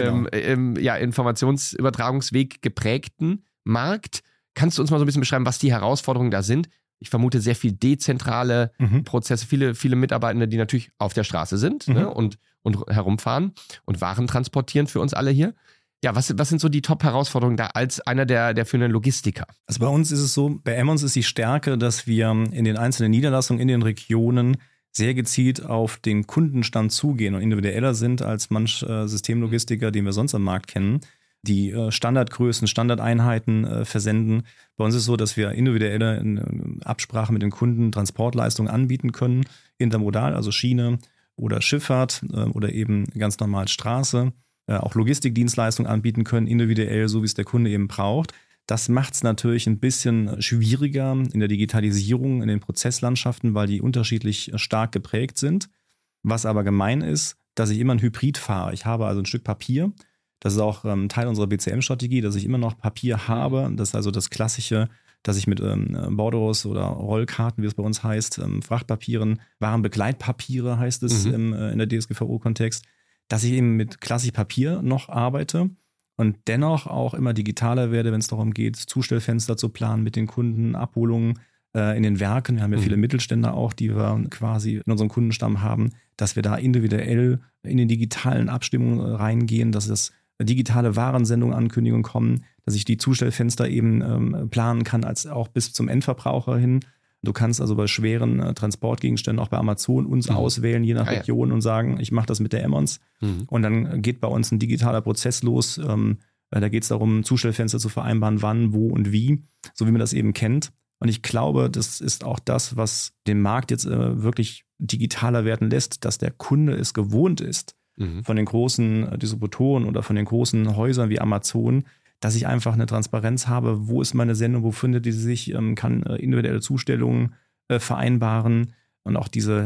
Informationsübertragungsweg geprägten Markt. Kannst du uns mal so ein bisschen beschreiben, was die Herausforderungen da sind? Ich vermute sehr viel dezentrale Prozesse, viele Mitarbeitende, die natürlich auf der Straße sind ne, und herumfahren und Waren transportieren für uns alle hier. Ja, was sind so die Top-Herausforderungen da als einer der führenden Logistiker? Also bei uns ist es so, bei Emmons ist die Stärke, dass wir in den einzelnen Niederlassungen, in den Regionen sehr gezielt auf den Kundenstand zugehen und individueller sind als manch Systemlogistiker, den wir sonst am Markt kennen, die Standardgrößen, Standardeinheiten versenden. Bei uns ist es so, dass wir individuelle in Absprache mit den Kunden Transportleistungen anbieten können, intermodal, also Schiene oder Schifffahrt oder eben ganz normal Straße, auch Logistikdienstleistungen anbieten können, individuell, so wie es der Kunde eben braucht. Das macht es natürlich ein bisschen schwieriger in der Digitalisierung, in den Prozesslandschaften, weil die unterschiedlich stark geprägt sind. Was aber gemein ist, dass ich immer ein Hybrid fahre. Ich habe also ein Stück Papier. Das ist auch Teil unserer BCM-Strategie, dass ich immer noch Papier habe. Das ist also das Klassische, dass ich mit Borderos oder Rollkarten, wie es bei uns heißt, Frachtpapieren, Warenbegleitpapiere heißt es in der DSGVO-Kontext, dass ich eben mit klassisch Papier noch arbeite und dennoch auch immer digitaler werde, wenn es darum geht, Zustellfenster zu planen mit den Kunden, Abholungen in den Werken. Wir haben ja viele Mittelständler auch, die wir quasi in unserem Kundenstamm haben, dass wir da individuell in den digitalen Abstimmungen reingehen, dass es digitale Warensendungen, Ankündigungen kommen, dass ich die Zustellfenster eben planen kann, als auch bis zum Endverbraucher hin. Du kannst also bei schweren Transportgegenständen auch bei Amazon uns auswählen, je nach Region und sagen, ich mache das mit der Emmons. Und dann geht bei uns ein digitaler Prozess los. Da geht es darum, Zustellfenster zu vereinbaren, wann, wo und wie, so wie man das eben kennt. Und ich glaube, das ist auch das, was den Markt jetzt wirklich digitaler werden lässt, dass der Kunde es gewohnt ist, von den großen Distributoren oder von den großen Häusern wie Amazon, dass ich einfach eine Transparenz habe, wo ist meine Sendung, wo findet die sich, kann individuelle Zustellungen vereinbaren und auch diese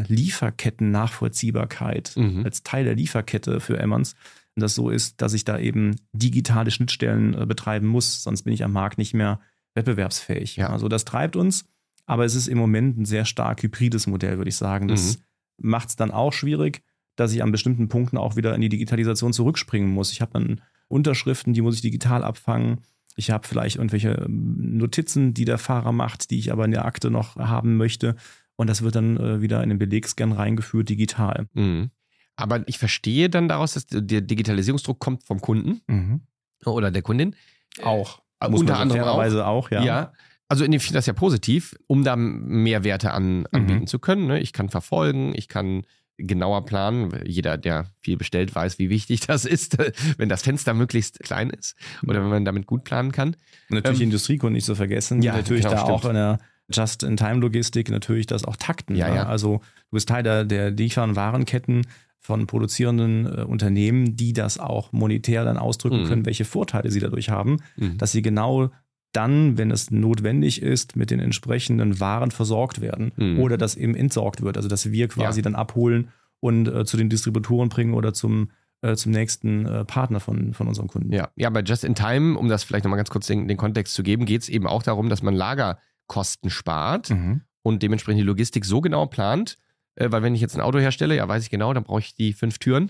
Lieferketten-Nachvollziehbarkeit als Teil der Lieferkette für Emmons, das so ist, dass ich da eben digitale Schnittstellen betreiben muss, sonst bin ich am Markt nicht mehr wettbewerbsfähig. Ja. Also das treibt uns, aber es ist im Moment ein sehr stark hybrides Modell, würde ich sagen. Das macht es dann auch schwierig, dass ich an bestimmten Punkten auch wieder in die Digitalisation zurückspringen muss. Ich habe dann Unterschriften, die muss ich digital abfangen. Ich habe vielleicht irgendwelche Notizen, die der Fahrer macht, die ich aber in der Akte noch haben möchte. Und das wird dann wieder in den Belegscan reingeführt, digital. Aber ich verstehe dann daraus, dass der Digitalisierungsdruck kommt vom Kunden oder der Kundin. Auch. Unter anderem auch, ja. Ja. Also ich finde das ja positiv, um da Mehrwerte anbieten zu können. Ne? Ich kann verfolgen, ich kann genauer planen. Jeder, der viel bestellt, weiß, wie wichtig das ist, wenn das Fenster möglichst klein ist oder wenn man damit gut planen kann. Und natürlich Industriekunden nicht zu vergessen, die natürlich genau, da stimmt. Auch in der Just-in-Time-Logistik natürlich das auch takten. Ja. Also du bist Teil der Liefer- und Warenketten von produzierenden Unternehmen, die das auch monetär dann ausdrücken können, welche Vorteile sie dadurch haben, dass sie genau dann, wenn es notwendig ist, mit den entsprechenden Waren versorgt werden oder dass eben entsorgt wird. Also dass wir quasi dann abholen und zu den Distributoren bringen oder zum nächsten Partner von unserem Kunden. Ja, bei Just in Time, um das vielleicht nochmal ganz kurz den Kontext zu geben, geht es eben auch darum, dass man Lagerkosten spart und dementsprechend die Logistik so genau plant, weil wenn ich jetzt ein Auto herstelle, weiß ich genau, dann brauche ich die 5 Türen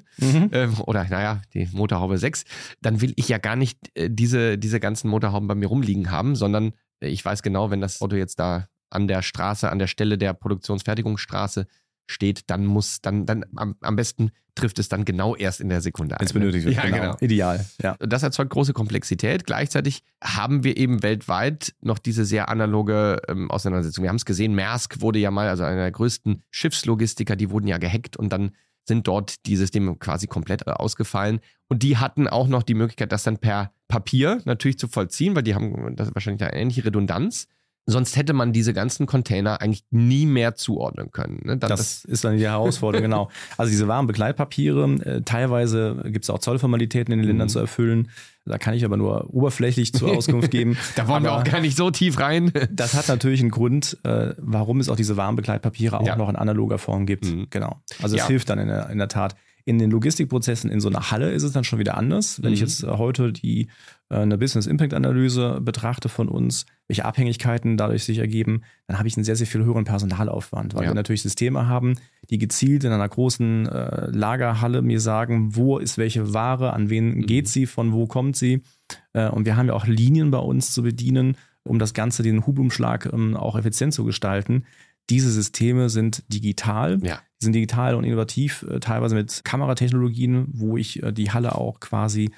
oder die Motorhaube 6, dann will ich ja gar nicht diese ganzen Motorhauben bei mir rumliegen haben, sondern ich weiß genau, wenn das Auto jetzt da an der Straße, an der Stelle der Produktionsfertigungsstraße steht, dann am besten trifft es dann genau erst in der Sekunde ein. Wenn es benötigt wird, genau. Ideal. Ja. Das erzeugt große Komplexität. Gleichzeitig haben wir eben weltweit noch diese sehr analoge Auseinandersetzung. Wir haben es gesehen, Maersk wurde ja mal, also einer der größten Schiffslogistiker, die wurden ja gehackt und dann sind dort die Systeme quasi komplett ausgefallen. Und die hatten auch noch die Möglichkeit, das dann per Papier natürlich zu vollziehen, weil die haben das wahrscheinlich eine ähnliche Redundanz. sonst hätte man diese ganzen Container eigentlich nie mehr zuordnen können. Ne? Das ist dann die Herausforderung, genau. Also diese Warenbegleitpapiere, teilweise gibt es auch Zollformalitäten in den Ländern zu erfüllen. Da kann ich aber nur oberflächlich zur Auskunft geben. Da wollen wir auch gar nicht so tief rein. Das hat natürlich einen Grund, warum es auch diese Warenbegleitpapiere auch noch in analoger Form gibt. Genau. Also es hilft dann in der Tat. In den Logistikprozessen in so einer Halle ist es dann schon wieder anders. Wenn ich jetzt heute eine Business-Impact-Analyse betrachte von uns, welche Abhängigkeiten dadurch sich ergeben, dann habe ich einen sehr, sehr viel höheren Personalaufwand, weil wir natürlich Systeme haben, die gezielt in einer großen Lagerhalle mir sagen, wo ist welche Ware, an wen geht sie, von wo kommt sie. Und wir haben ja auch Linien bei uns zu bedienen, um das Ganze, den Hubumschlag auch effizient zu gestalten. Diese Systeme sind digital. Ja. Die sind digital und innovativ, teilweise mit Kameratechnologien, wo ich die Halle auch quasi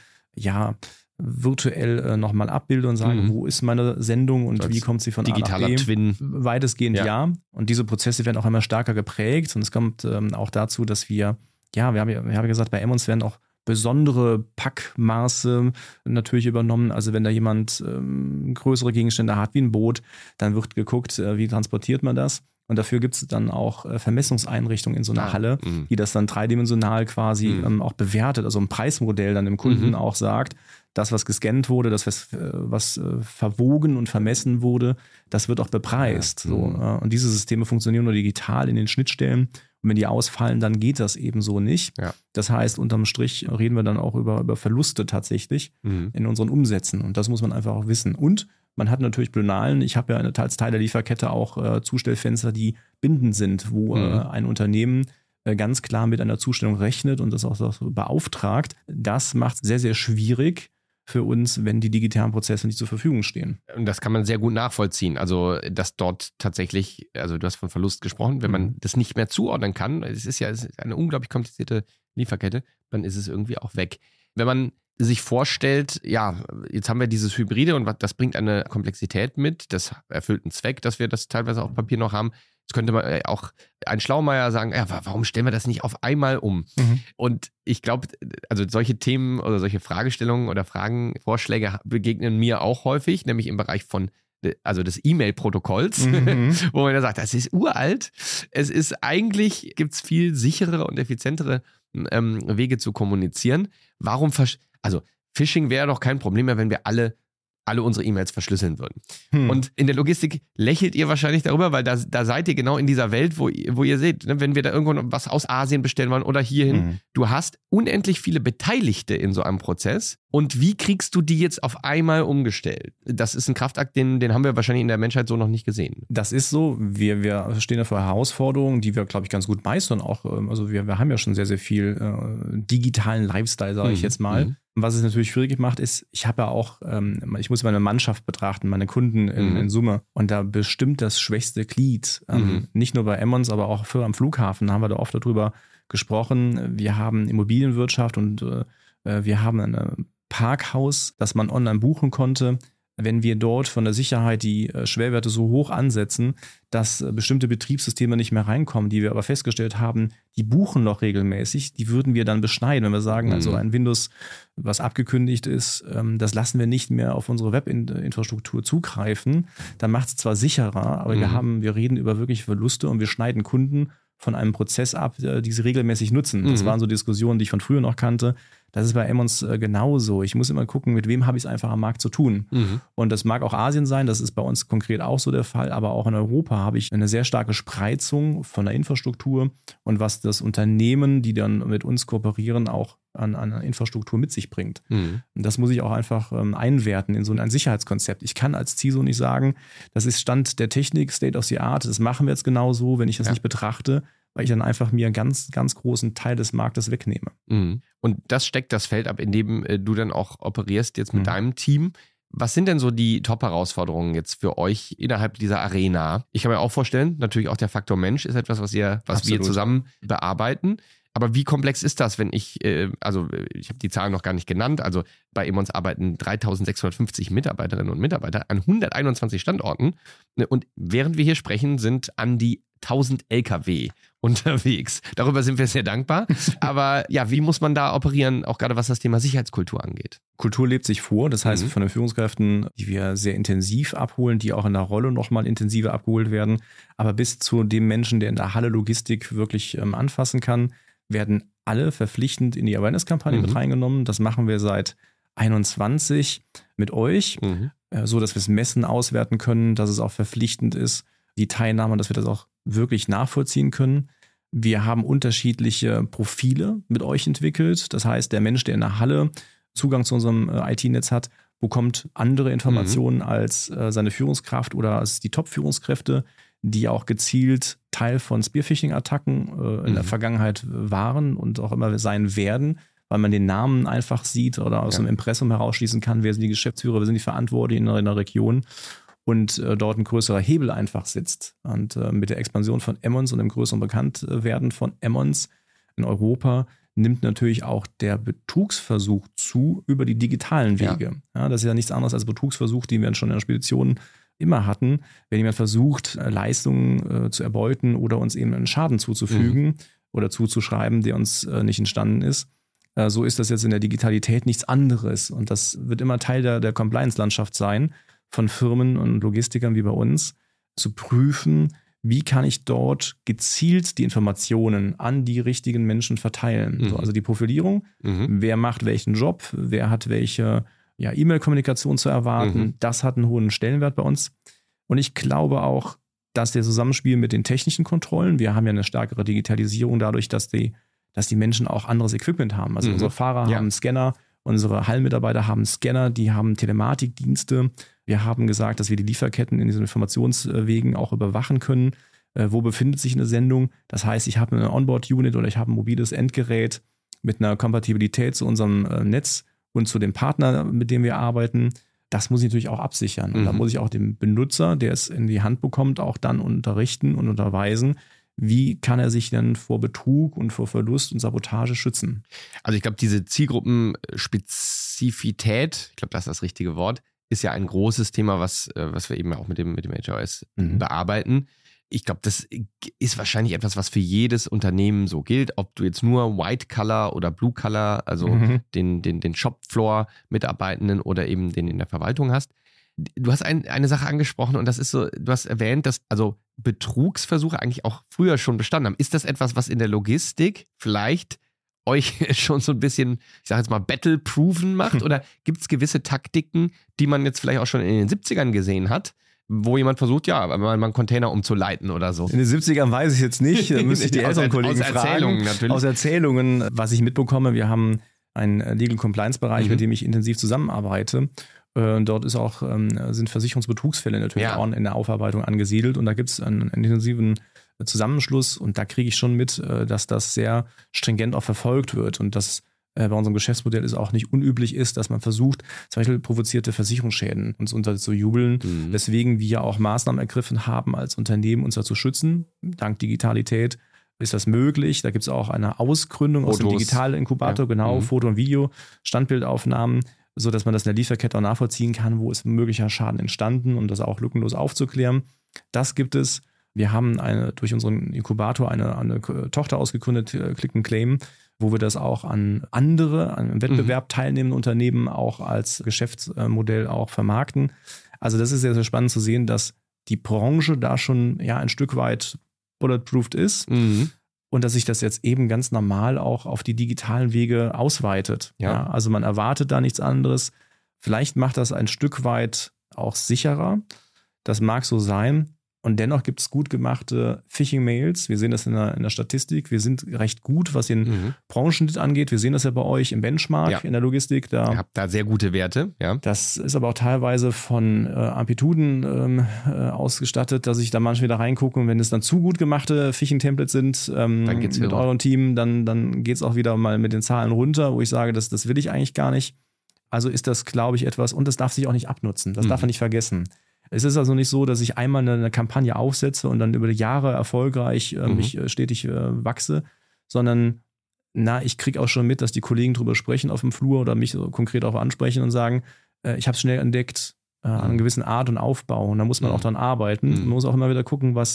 virtuell nochmal abbilde und sage, wo ist meine Sendung und wie kommt sie von digitaler A nach B. Twin. Weitestgehend ja. Und diese Prozesse werden auch immer stärker geprägt. Und es kommt auch dazu, dass wir haben ja gesagt, bei Emmons werden auch besondere Packmaße natürlich übernommen. Also wenn da jemand größere Gegenstände hat wie ein Boot, dann wird geguckt, wie transportiert man das. Und dafür gibt es dann auch Vermessungseinrichtungen in so einer Halle, die das dann dreidimensional quasi auch bewertet. Also ein Preismodell dann dem Kunden auch sagt, das, was gescannt wurde, das, was verwogen und vermessen wurde, das wird auch bepreist. So. Und diese Systeme funktionieren nur digital in den Schnittstellen. Und wenn die ausfallen, dann geht das eben so nicht. Ja. Das heißt, unterm Strich reden wir dann auch über Verluste tatsächlich in unseren Umsätzen. Und das muss man einfach auch wissen. Und man hat natürlich Blönalen. Ich habe ja als Teil der Lieferkette auch Zustellfenster, die bindend sind, wo ein Unternehmen ganz klar mit einer Zustellung rechnet und das auch so beauftragt. Das macht es sehr, sehr schwierig für uns, wenn die digitalen Prozesse nicht zur Verfügung stehen. Und das kann man sehr gut nachvollziehen. Also, dass dort tatsächlich, also du hast von Verlust gesprochen, wenn man das nicht mehr zuordnen kann, es ist eine unglaublich komplizierte Lieferkette, dann ist es irgendwie auch weg. Wenn man sich vorstellt, ja, jetzt haben wir dieses Hybride und das bringt eine Komplexität mit, das erfüllt einen Zweck, dass wir das teilweise auf Papier noch haben. Jetzt könnte man auch ein Schlaumeier sagen, ja, warum stellen wir das nicht auf einmal um? Und ich glaube, also solche Themen oder solche Fragestellungen oder Vorschläge begegnen mir auch häufig, nämlich im Bereich des E-Mail-Protokolls, wo man ja sagt, das ist uralt. Es ist eigentlich, gibt es viel sichere und effizientere Wege zu kommunizieren. Phishing wäre doch kein Problem mehr, wenn wir alle unsere E-Mails verschlüsseln würden. Und in der Logistik lächelt ihr wahrscheinlich darüber, weil da seid ihr genau in dieser Welt, wo ihr seht, ne, wenn wir da irgendwo was aus Asien bestellen wollen oder hierhin, du hast unendlich viele Beteiligte in so einem Prozess. Und wie kriegst du die jetzt auf einmal umgestellt? Das ist ein Kraftakt, den haben wir wahrscheinlich in der Menschheit so noch nicht gesehen. Das ist so. Wir stehen da vor Herausforderungen, die wir, glaube ich, ganz gut meistern. Auch, also wir haben ja schon sehr, sehr viel digitalen Lifestyle, sage ich jetzt mal. Was es natürlich schwierig macht, ist, ich habe ja auch, ich muss meine Mannschaft betrachten, meine Kunden in Summe. Und da bestimmt das schwächste Glied. Nicht nur bei Emmons, aber auch am Flughafen haben wir da oft darüber gesprochen. Wir haben Immobilienwirtschaft und wir haben ein Parkhaus, das man online buchen konnte. Wenn wir dort von der Sicherheit die Schwellwerte so hoch ansetzen, dass bestimmte Betriebssysteme nicht mehr reinkommen, die wir aber festgestellt haben, die buchen noch regelmäßig, die würden wir dann beschneiden, wenn wir sagen, also ein Windows, was abgekündigt ist, das lassen wir nicht mehr auf unsere Webinfrastruktur zugreifen, dann macht es zwar sicherer, aber wir reden über wirklich Verluste und wir schneiden Kunden von einem Prozess ab, die sie regelmäßig nutzen. Das waren so Diskussionen, die ich von früher noch kannte. Das ist bei Emmons genauso. Ich muss immer gucken, mit wem habe ich es einfach am Markt zu tun. Und das mag auch Asien sein, das ist bei uns konkret auch so der Fall, aber auch in Europa habe ich eine sehr starke Spreizung von der Infrastruktur und was das Unternehmen, die dann mit uns kooperieren, auch an Infrastruktur mit sich bringt. Und das muss ich auch einfach einwerten in so ein Sicherheitskonzept. Ich kann als CISO nicht sagen, das ist Stand der Technik, State of the Art, das machen wir jetzt genauso, wenn ich das nicht betrachte, weil ich dann einfach mir einen ganz, ganz großen Teil des Marktes wegnehme. Und das steckt das Feld ab, in dem du dann auch operierst jetzt mit deinem Team. Was sind denn so die Top-Herausforderungen jetzt für euch innerhalb dieser Arena? Ich kann mir auch vorstellen, natürlich auch der Faktor Mensch ist etwas, was wir zusammen bearbeiten. Aber wie komplex ist das, wenn ich habe die Zahlen noch gar nicht genannt, also bei Emmons arbeiten 3.650 Mitarbeiterinnen und Mitarbeiter an 121 Standorten und während wir hier sprechen, sind an die 1000 LKW unterwegs. Darüber sind wir sehr dankbar. Aber ja, wie muss man da operieren, auch gerade was das Thema Sicherheitskultur angeht? Kultur lebt sich vor. Das heißt, von den Führungskräften, die wir sehr intensiv abholen, die auch in der Rolle nochmal intensiver abgeholt werden, aber bis zu dem Menschen, der in der Halle Logistik wirklich anfassen kann, werden alle verpflichtend in die Awareness-Kampagne mit reingenommen. Das machen wir seit 2021 mit euch, so dass wir es messen, auswerten können, dass es auch verpflichtend ist, die Teilnahme, dass wir das auch wirklich nachvollziehen können. Wir haben unterschiedliche Profile mit euch entwickelt. Das heißt, der Mensch, der in der Halle Zugang zu unserem IT-Netz hat, bekommt andere Informationen als seine Führungskraft oder als die Top-Führungskräfte, die auch gezielt Teil von Spearphishing-Attacken in der Vergangenheit waren und auch immer sein werden, weil man den Namen einfach sieht oder aus dem Impressum herausschließen kann, wer sind die Geschäftsführer, wer sind die Verantwortlichen in der Region. Und dort ein größerer Hebel einfach sitzt. Und mit der Expansion von Emmons und dem größeren Bekanntwerden von Emmons in Europa nimmt natürlich auch der Betrugsversuch zu über die digitalen Wege. Ja, das ist ja nichts anderes als Betrugsversuch, die wir schon in der Spedition immer hatten. Wenn jemand versucht, Leistungen zu erbeuten oder uns eben einen Schaden zuzufügen oder zuzuschreiben, der uns nicht entstanden ist, so ist das jetzt in der Digitalität nichts anderes. Und das wird immer Teil der Compliance-Landschaft sein, von Firmen und Logistikern wie bei uns, zu prüfen, wie kann ich dort gezielt die Informationen an die richtigen Menschen verteilen. So, also die Profilierung, wer macht welchen Job, wer hat welche E-Mail-Kommunikation zu erwarten, das hat einen hohen Stellenwert bei uns. Und ich glaube auch, dass der Zusammenspiel mit den technischen Kontrollen, wir haben ja eine stärkere Digitalisierung dadurch, dass die Menschen auch anderes Equipment haben. Also unsere Fahrer haben Scanner, unsere Hallmitarbeiter haben Scanner, die haben Telematikdienste. Wir haben gesagt, dass wir die Lieferketten in diesen Informationswegen auch überwachen können. Wo befindet sich eine Sendung? Das heißt, ich habe eine Onboard-Unit oder ich habe ein mobiles Endgerät mit einer Kompatibilität zu unserem Netz und zu dem Partner, mit dem wir arbeiten. Das muss ich natürlich auch absichern. Und da muss ich auch den Benutzer, der es in die Hand bekommt, auch dann unterrichten und unterweisen, wie kann er sich denn vor Betrug und vor Verlust und Sabotage schützen? Also ich glaube, diese Zielgruppenspezifität, ich glaube, das ist das richtige Wort, ist ja ein großes Thema, was wir eben auch mit dem HRS bearbeiten. Ich glaube, das ist wahrscheinlich etwas, was für jedes Unternehmen so gilt, ob du jetzt nur White-Color oder Blue-Color, also den Shopfloor-Mitarbeitenden oder eben den in der Verwaltung hast. Du hast eine Sache angesprochen und das ist so, du hast erwähnt, dass also Betrugsversuche eigentlich auch früher schon bestanden haben. Ist das etwas, was in der Logistik vielleicht euch schon so ein bisschen, ich sage jetzt mal, battle-proven macht? Oder gibt es gewisse Taktiken, die man jetzt vielleicht auch schon in den 70ern gesehen hat, wo jemand versucht, mal einen Container umzuleiten oder so? In den 70ern weiß ich jetzt nicht, da müsste ich die älteren Kollegen fragen. Aus Erzählungen natürlich. Aus Erzählungen, was ich mitbekomme, wir haben einen Legal Compliance-Bereich, mit dem ich intensiv zusammenarbeite. Dort ist auch, sind Versicherungsbetrugsfälle natürlich auch in der Aufarbeitung angesiedelt und da gibt es einen intensiven Zusammenschluss und da kriege ich schon mit, dass das sehr stringent auch verfolgt wird und dass bei unserem Geschäftsmodell es auch nicht unüblich ist, dass man versucht, zum Beispiel provozierte Versicherungsschäden uns unterzujubeln, weswegen wir auch Maßnahmen ergriffen haben als Unternehmen, uns dazu schützen. Dank Digitalität ist das möglich. Da gibt es auch eine Ausgründung aus dem Digitalinkubator, Foto- und Video, Standbildaufnahmen, so dass man das in der Lieferkette auch nachvollziehen kann, wo ist möglicher Schaden entstanden und das auch lückenlos aufzuklären. Das gibt es. Wir haben durch unseren Inkubator eine Tochter ausgegründet, Click and Claim, wo wir das auch an andere, an einem Wettbewerb teilnehmenden Unternehmen auch als Geschäftsmodell auch vermarkten. Also das ist sehr, sehr spannend zu sehen, dass die Branche da schon ein Stück weit bulletproofed ist. Und dass sich das jetzt eben ganz normal auch auf die digitalen Wege ausweitet. Ja, also man erwartet da nichts anderes. Vielleicht macht das ein Stück weit auch sicherer. Das mag so sein. Und dennoch gibt es gut gemachte Phishing-Mails. Wir sehen das in der Statistik. Wir sind recht gut, was den Branchenschnitt angeht. Wir sehen das ja bei euch im Benchmark in der Logistik. Ihr habt da sehr gute Werte. Ja. Das ist aber auch teilweise von Amplituden ausgestattet, dass ich da manchmal wieder reingucke. Und wenn es dann zu gut gemachte Phishing-Templates sind dann geht's mit eurem Team, dann geht es auch wieder mal mit den Zahlen runter, wo ich sage, das will ich eigentlich gar nicht. Also ist das, glaube ich, etwas, und das darf sich auch nicht abnutzen. Das darf man nicht vergessen. Es ist also nicht so, dass ich einmal eine Kampagne aufsetze und dann über die Jahre erfolgreich mich stetig wachse, sondern ich kriege auch schon mit, dass die Kollegen drüber sprechen auf dem Flur oder mich so konkret auch ansprechen und sagen, ich habe es schnell entdeckt, an einer gewissen Art und Aufbau. Und da muss man auch dran arbeiten. Man muss auch immer wieder gucken, was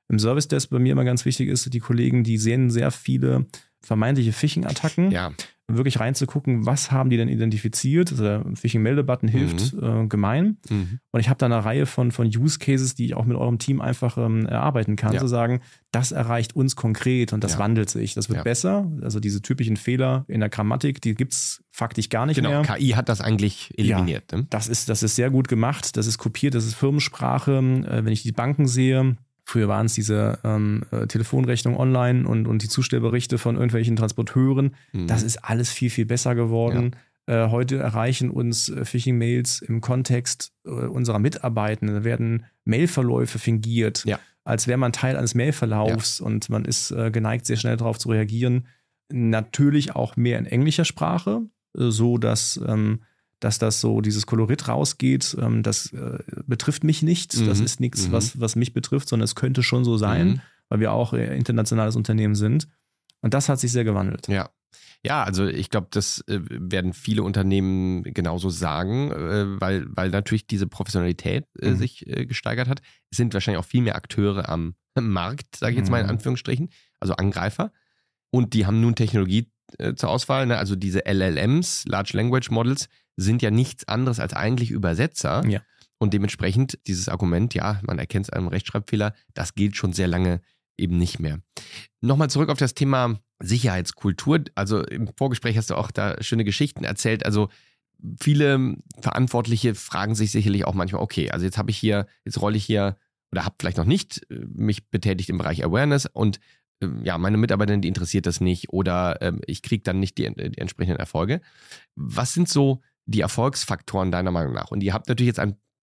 im Service Desk bei mir immer ganz wichtig ist, die Kollegen, die sehen sehr viele vermeintliche Phishing-Attacken. Ja. Wirklich reinzugucken, was haben die denn identifiziert. Also der Phishing-Melde-Button hilft gemein. Und ich habe da eine Reihe von Use Cases, die ich auch mit eurem Team einfach erarbeiten kann, zu sagen, das erreicht uns konkret und das wandelt sich. Das wird besser. Also diese typischen Fehler in der Grammatik, die gibt es faktisch gar nicht mehr. Genau, KI hat das eigentlich eliminiert. Ja, das ist sehr gut gemacht. Das ist kopiert, das ist Firmensprache. Wenn ich die Banken sehe, früher waren es diese Telefonrechnung online und die Zustellberichte von irgendwelchen Transporteuren. Das ist alles viel, viel besser geworden. Ja. Heute erreichen uns Phishing-Mails im Kontext unserer Mitarbeitenden. Da werden Mailverläufe fingiert, als wäre man Teil eines Mailverlaufs und man ist geneigt, sehr schnell darauf zu reagieren. Natürlich auch mehr in englischer Sprache, so dass das so dieses Kolorit rausgeht, das betrifft mich nicht. Das ist nichts, was mich betrifft, sondern es könnte schon so sein, weil wir auch ein internationales Unternehmen sind. Und das hat sich sehr gewandelt. Ja, also ich glaube, das werden viele Unternehmen genauso sagen, weil natürlich diese Professionalität sich gesteigert hat. Es sind wahrscheinlich auch viel mehr Akteure am Markt, sage ich jetzt mal in Anführungsstrichen, also Angreifer. Und die haben nun Technologie zur Auswahl, ne? Also diese LLMs, Large Language Models, sind ja nichts anderes als eigentlich Übersetzer. Ja. Und dementsprechend dieses Argument, man erkennt es an einem Rechtschreibfehler, das gilt schon sehr lange eben nicht mehr. Nochmal zurück auf das Thema Sicherheitskultur. Also im Vorgespräch hast du auch da schöne Geschichten erzählt. Also viele Verantwortliche fragen sich sicherlich auch manchmal, okay, also jetzt rolle ich hier oder habe vielleicht noch nicht mich betätigt im Bereich Awareness und meine Mitarbeiterin, die interessiert das nicht oder ich kriege dann nicht die entsprechenden Erfolge. Was sind so die Erfolgsfaktoren deiner Meinung nach? Und ihr habt natürlich jetzt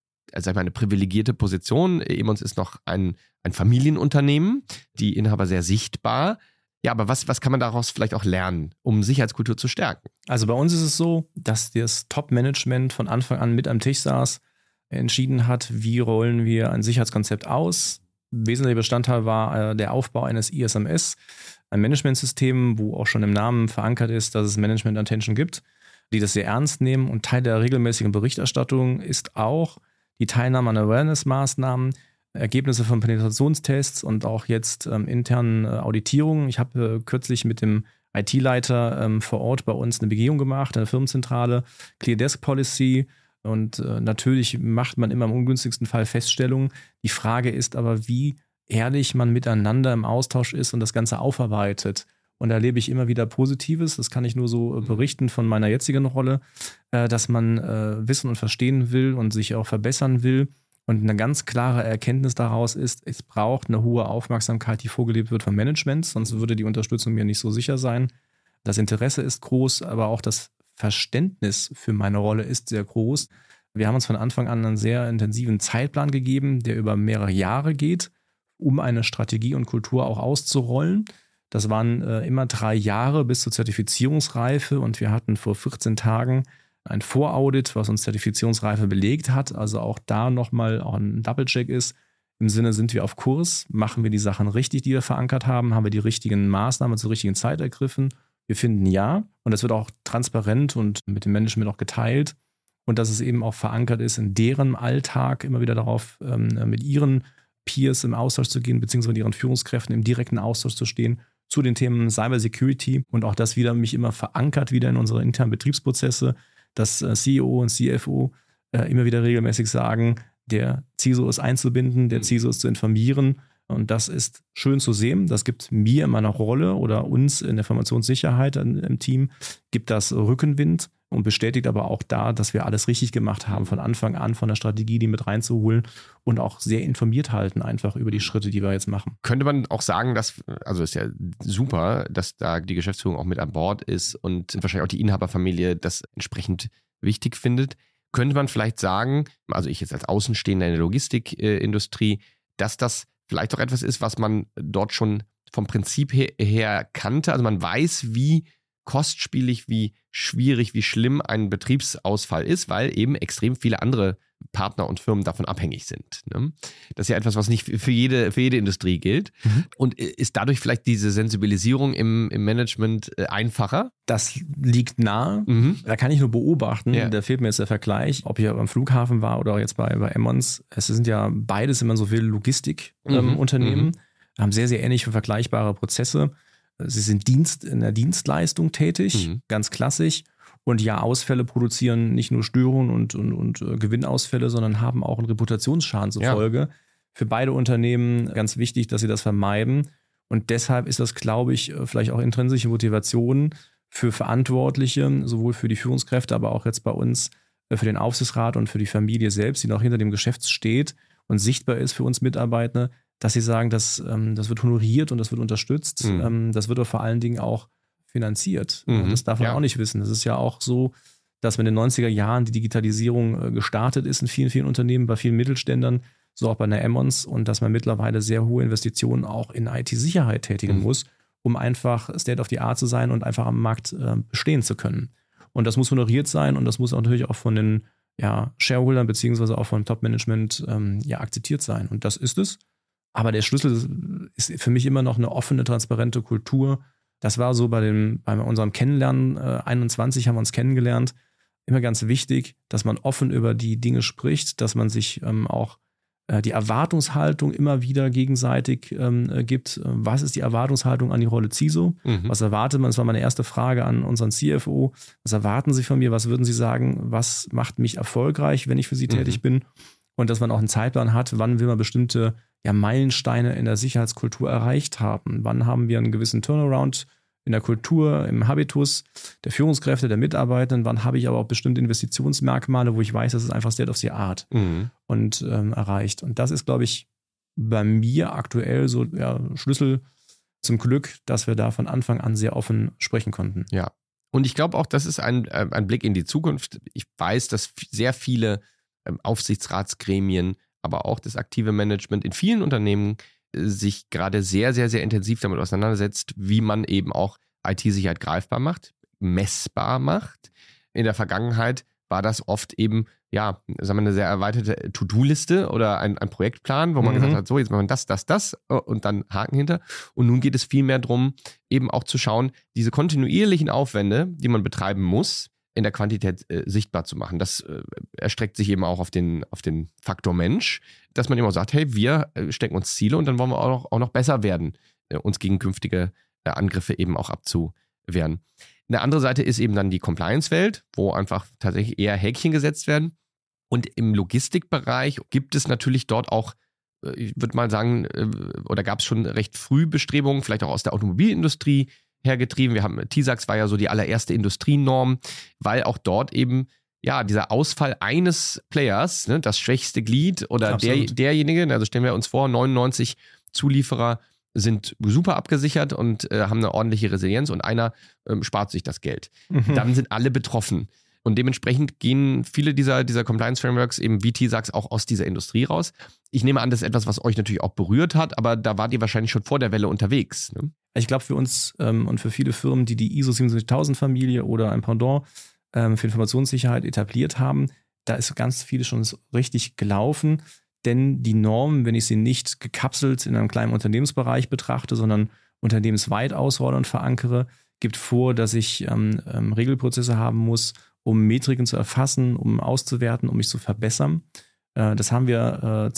eine privilegierte Position. Emons ist noch ein Familienunternehmen, die Inhaber sehr sichtbar. Ja, aber was kann man daraus vielleicht auch lernen, um Sicherheitskultur zu stärken? Also bei uns ist es so, dass das Top-Management von Anfang an mit am Tisch saß, entschieden hat, wie rollen wir ein Sicherheitskonzept aus. Wesentlicher Bestandteil war der Aufbau eines ISMS, ein Managementsystem, wo auch schon im Namen verankert ist, dass es Management Attention gibt, die das sehr ernst nehmen. Und Teil der regelmäßigen Berichterstattung ist auch die Teilnahme an Awareness-Maßnahmen, Ergebnisse von Penetrationstests und auch jetzt internen Auditierungen. Ich habe kürzlich mit dem IT-Leiter vor Ort bei uns eine Begehung gemacht, eine Firmenzentrale, Clear Desk Policy. Und natürlich macht man immer im ungünstigsten Fall Feststellungen. Die Frage ist aber, wie ehrlich man miteinander im Austausch ist und das Ganze aufarbeitet. Und da erlebe ich immer wieder Positives. Das kann ich nur so berichten von meiner jetzigen Rolle, dass man wissen und verstehen will und sich auch verbessern will. Und eine ganz klare Erkenntnis daraus ist, es braucht eine hohe Aufmerksamkeit, die vorgelebt wird vom Management. Sonst würde die Unterstützung mir nicht so sicher sein. Das Interesse ist groß, aber auch das Verständnis für meine Rolle ist sehr groß. Wir haben uns von Anfang an einen sehr intensiven Zeitplan gegeben, der über mehrere Jahre geht, um eine Strategie und Kultur auch auszurollen. Das waren immer 3 Jahre bis zur Zertifizierungsreife und wir hatten vor 14 Tagen ein Voraudit, was uns Zertifizierungsreife belegt hat. Also auch da nochmal auch ein Double-Check ist. Im Sinne, sind wir auf Kurs? Machen wir die Sachen richtig, die wir verankert haben? Haben wir die richtigen Maßnahmen zur richtigen Zeit ergriffen? Wir finden ja. Und das wird auch transparent und mit dem Management auch geteilt. Und dass es eben auch verankert ist, in deren Alltag immer wieder darauf, mit ihren Peers im Austausch zu gehen, beziehungsweise mit ihren Führungskräften im direkten Austausch zu stehen zu den Themen Cybersecurity. Und auch das wieder mich immer verankert wieder in unsere internen Betriebsprozesse, dass CEO und CFO immer wieder regelmäßig sagen, der CISO ist einzubinden, der CISO ist zu informieren. Und das ist schön zu sehen. Das gibt mir in meiner Rolle oder uns in der Informationssicherheit im Team, gibt das Rückenwind und bestätigt aber auch da, dass wir alles richtig gemacht haben, von Anfang an von der Strategie, die mit reinzuholen und auch sehr informiert halten einfach über die Schritte, die wir jetzt machen. Könnte man auch sagen, also ist ja super, dass da die Geschäftsführung auch mit an Bord ist und wahrscheinlich auch die Inhaberfamilie das entsprechend wichtig findet. Könnte man vielleicht sagen, also ich jetzt als Außenstehender in der Logistikindustrie, dass das vielleicht auch etwas ist, was man dort schon vom Prinzip her kannte. Also man weiß, wie kostspielig, wie schwierig, wie schlimm ein Betriebsausfall ist, weil eben extrem viele andere Partner und Firmen davon abhängig sind. Ne? Das ist ja etwas, was nicht für jede Industrie gilt. Und ist dadurch vielleicht diese Sensibilisierung im Management einfacher? Das liegt nahe. Da kann ich nur beobachten. Ja. Da fehlt mir jetzt der Vergleich, ob ich am Flughafen war oder jetzt bei Emons. Es sind ja beides, wenn man so will, Logistikunternehmen. haben sehr, sehr ähnliche vergleichbare Prozesse. Sie sind in der Dienstleistung tätig, ganz klassisch. Und ja, Ausfälle produzieren nicht nur Störungen und Gewinnausfälle, sondern haben auch einen Reputationsschaden zur Folge. Für beide Unternehmen ganz wichtig, dass sie das vermeiden. Und deshalb ist das, glaube ich, vielleicht auch intrinsische Motivation für Verantwortliche, sowohl für die Führungskräfte, aber auch jetzt bei uns für den Aufsichtsrat und für die Familie selbst, die noch hinter dem Geschäft steht und sichtbar ist für uns Mitarbeiter, dass sie sagen, das wird honoriert und das wird unterstützt. Das wird aber vor allen Dingen auch finanziert. Das darf man auch nicht wissen. Das ist ja auch so, dass in den 90er Jahren die Digitalisierung gestartet ist in vielen, vielen Unternehmen, bei vielen Mittelständlern, so auch bei der Emmons, und dass man mittlerweile sehr hohe Investitionen auch in IT-Sicherheit tätigen muss, um einfach State of the Art zu sein und einfach am Markt bestehen zu können. Und das muss honoriert sein und das muss auch natürlich auch von den Shareholdern beziehungsweise auch vom Top-Management akzeptiert sein. Und das ist es. Aber der Schlüssel ist für mich immer noch eine offene, transparente Kultur. Das war so bei unserem Kennenlernen, 21 haben wir uns kennengelernt, immer ganz wichtig, dass man offen über die Dinge spricht, dass man sich auch die Erwartungshaltung immer wieder gegenseitig gibt. Was ist die Erwartungshaltung an die Rolle CISO? Was erwartet man? Das war meine erste Frage an unseren CFO. Was erwarten Sie von mir? Was würden Sie sagen? Was macht mich erfolgreich, wenn ich für Sie tätig bin? Und dass man auch einen Zeitplan hat, wann will man bestimmte Meilensteine in der Sicherheitskultur erreicht haben? Wann haben wir einen gewissen Turnaround in der Kultur, im Habitus der Führungskräfte, der Mitarbeitenden? Wann habe ich aber auch bestimmte Investitionsmerkmale, wo ich weiß, das ist einfach State of the Art und erreicht? Und das ist, glaube ich, bei mir aktuell so Schlüssel zum Glück, dass wir da von Anfang an sehr offen sprechen konnten. Ja, und ich glaube auch, das ist ein Blick in die Zukunft. Ich weiß, dass sehr viele Aufsichtsratsgremien, aber auch das aktive Management in vielen Unternehmen sich gerade sehr, sehr, sehr intensiv damit auseinandersetzt, wie man eben auch IT-Sicherheit greifbar macht, messbar macht. In der Vergangenheit war das oft eben, eine sehr erweiterte To-Do-Liste oder ein Projektplan, wo man gesagt hat, so, jetzt machen wir das und dann Haken hinter. Und nun geht es viel mehr darum, eben auch zu schauen, diese kontinuierlichen Aufwände, die man betreiben muss, in der Quantität sichtbar zu machen. Das erstreckt sich eben auch auf den Faktor Mensch, dass man immer sagt, hey, wir stecken uns Ziele und dann wollen wir auch noch besser werden, uns gegen künftige Angriffe eben auch abzuwehren. Eine andere Seite ist eben dann die Compliance-Welt, wo einfach tatsächlich eher Häkchen gesetzt werden. Und im Logistikbereich gibt es natürlich dort auch, ich würde mal sagen, oder gab es schon recht früh Bestrebungen, vielleicht auch aus der Automobilindustrie hergetrieben. TISAX war ja so die allererste Industrienorm, weil auch dort eben dieser Ausfall eines Players, ne, das schwächste Glied oder derjenige, also stellen wir uns vor, 99 Zulieferer sind super abgesichert und haben eine ordentliche Resilienz und einer spart sich das Geld. Dann sind alle betroffen. Und dementsprechend gehen viele dieser Compliance-Frameworks eben wie TISAX auch aus dieser Industrie raus. Ich nehme an, das ist etwas, was euch natürlich auch berührt hat, aber da wart ihr wahrscheinlich schon vor der Welle unterwegs. Ne? Ich glaube, für uns und für viele Firmen, die ISO 27000-Familie oder ein Pendant für Informationssicherheit etabliert haben, da ist ganz vieles schon richtig gelaufen. Denn die Norm, wenn ich sie nicht gekapselt in einem kleinen Unternehmensbereich betrachte, sondern unternehmensweit ausrolle und verankere, gibt vor, dass ich Regelprozesse haben muss, um Metriken zu erfassen, um auszuwerten, um mich zu verbessern. Das haben wir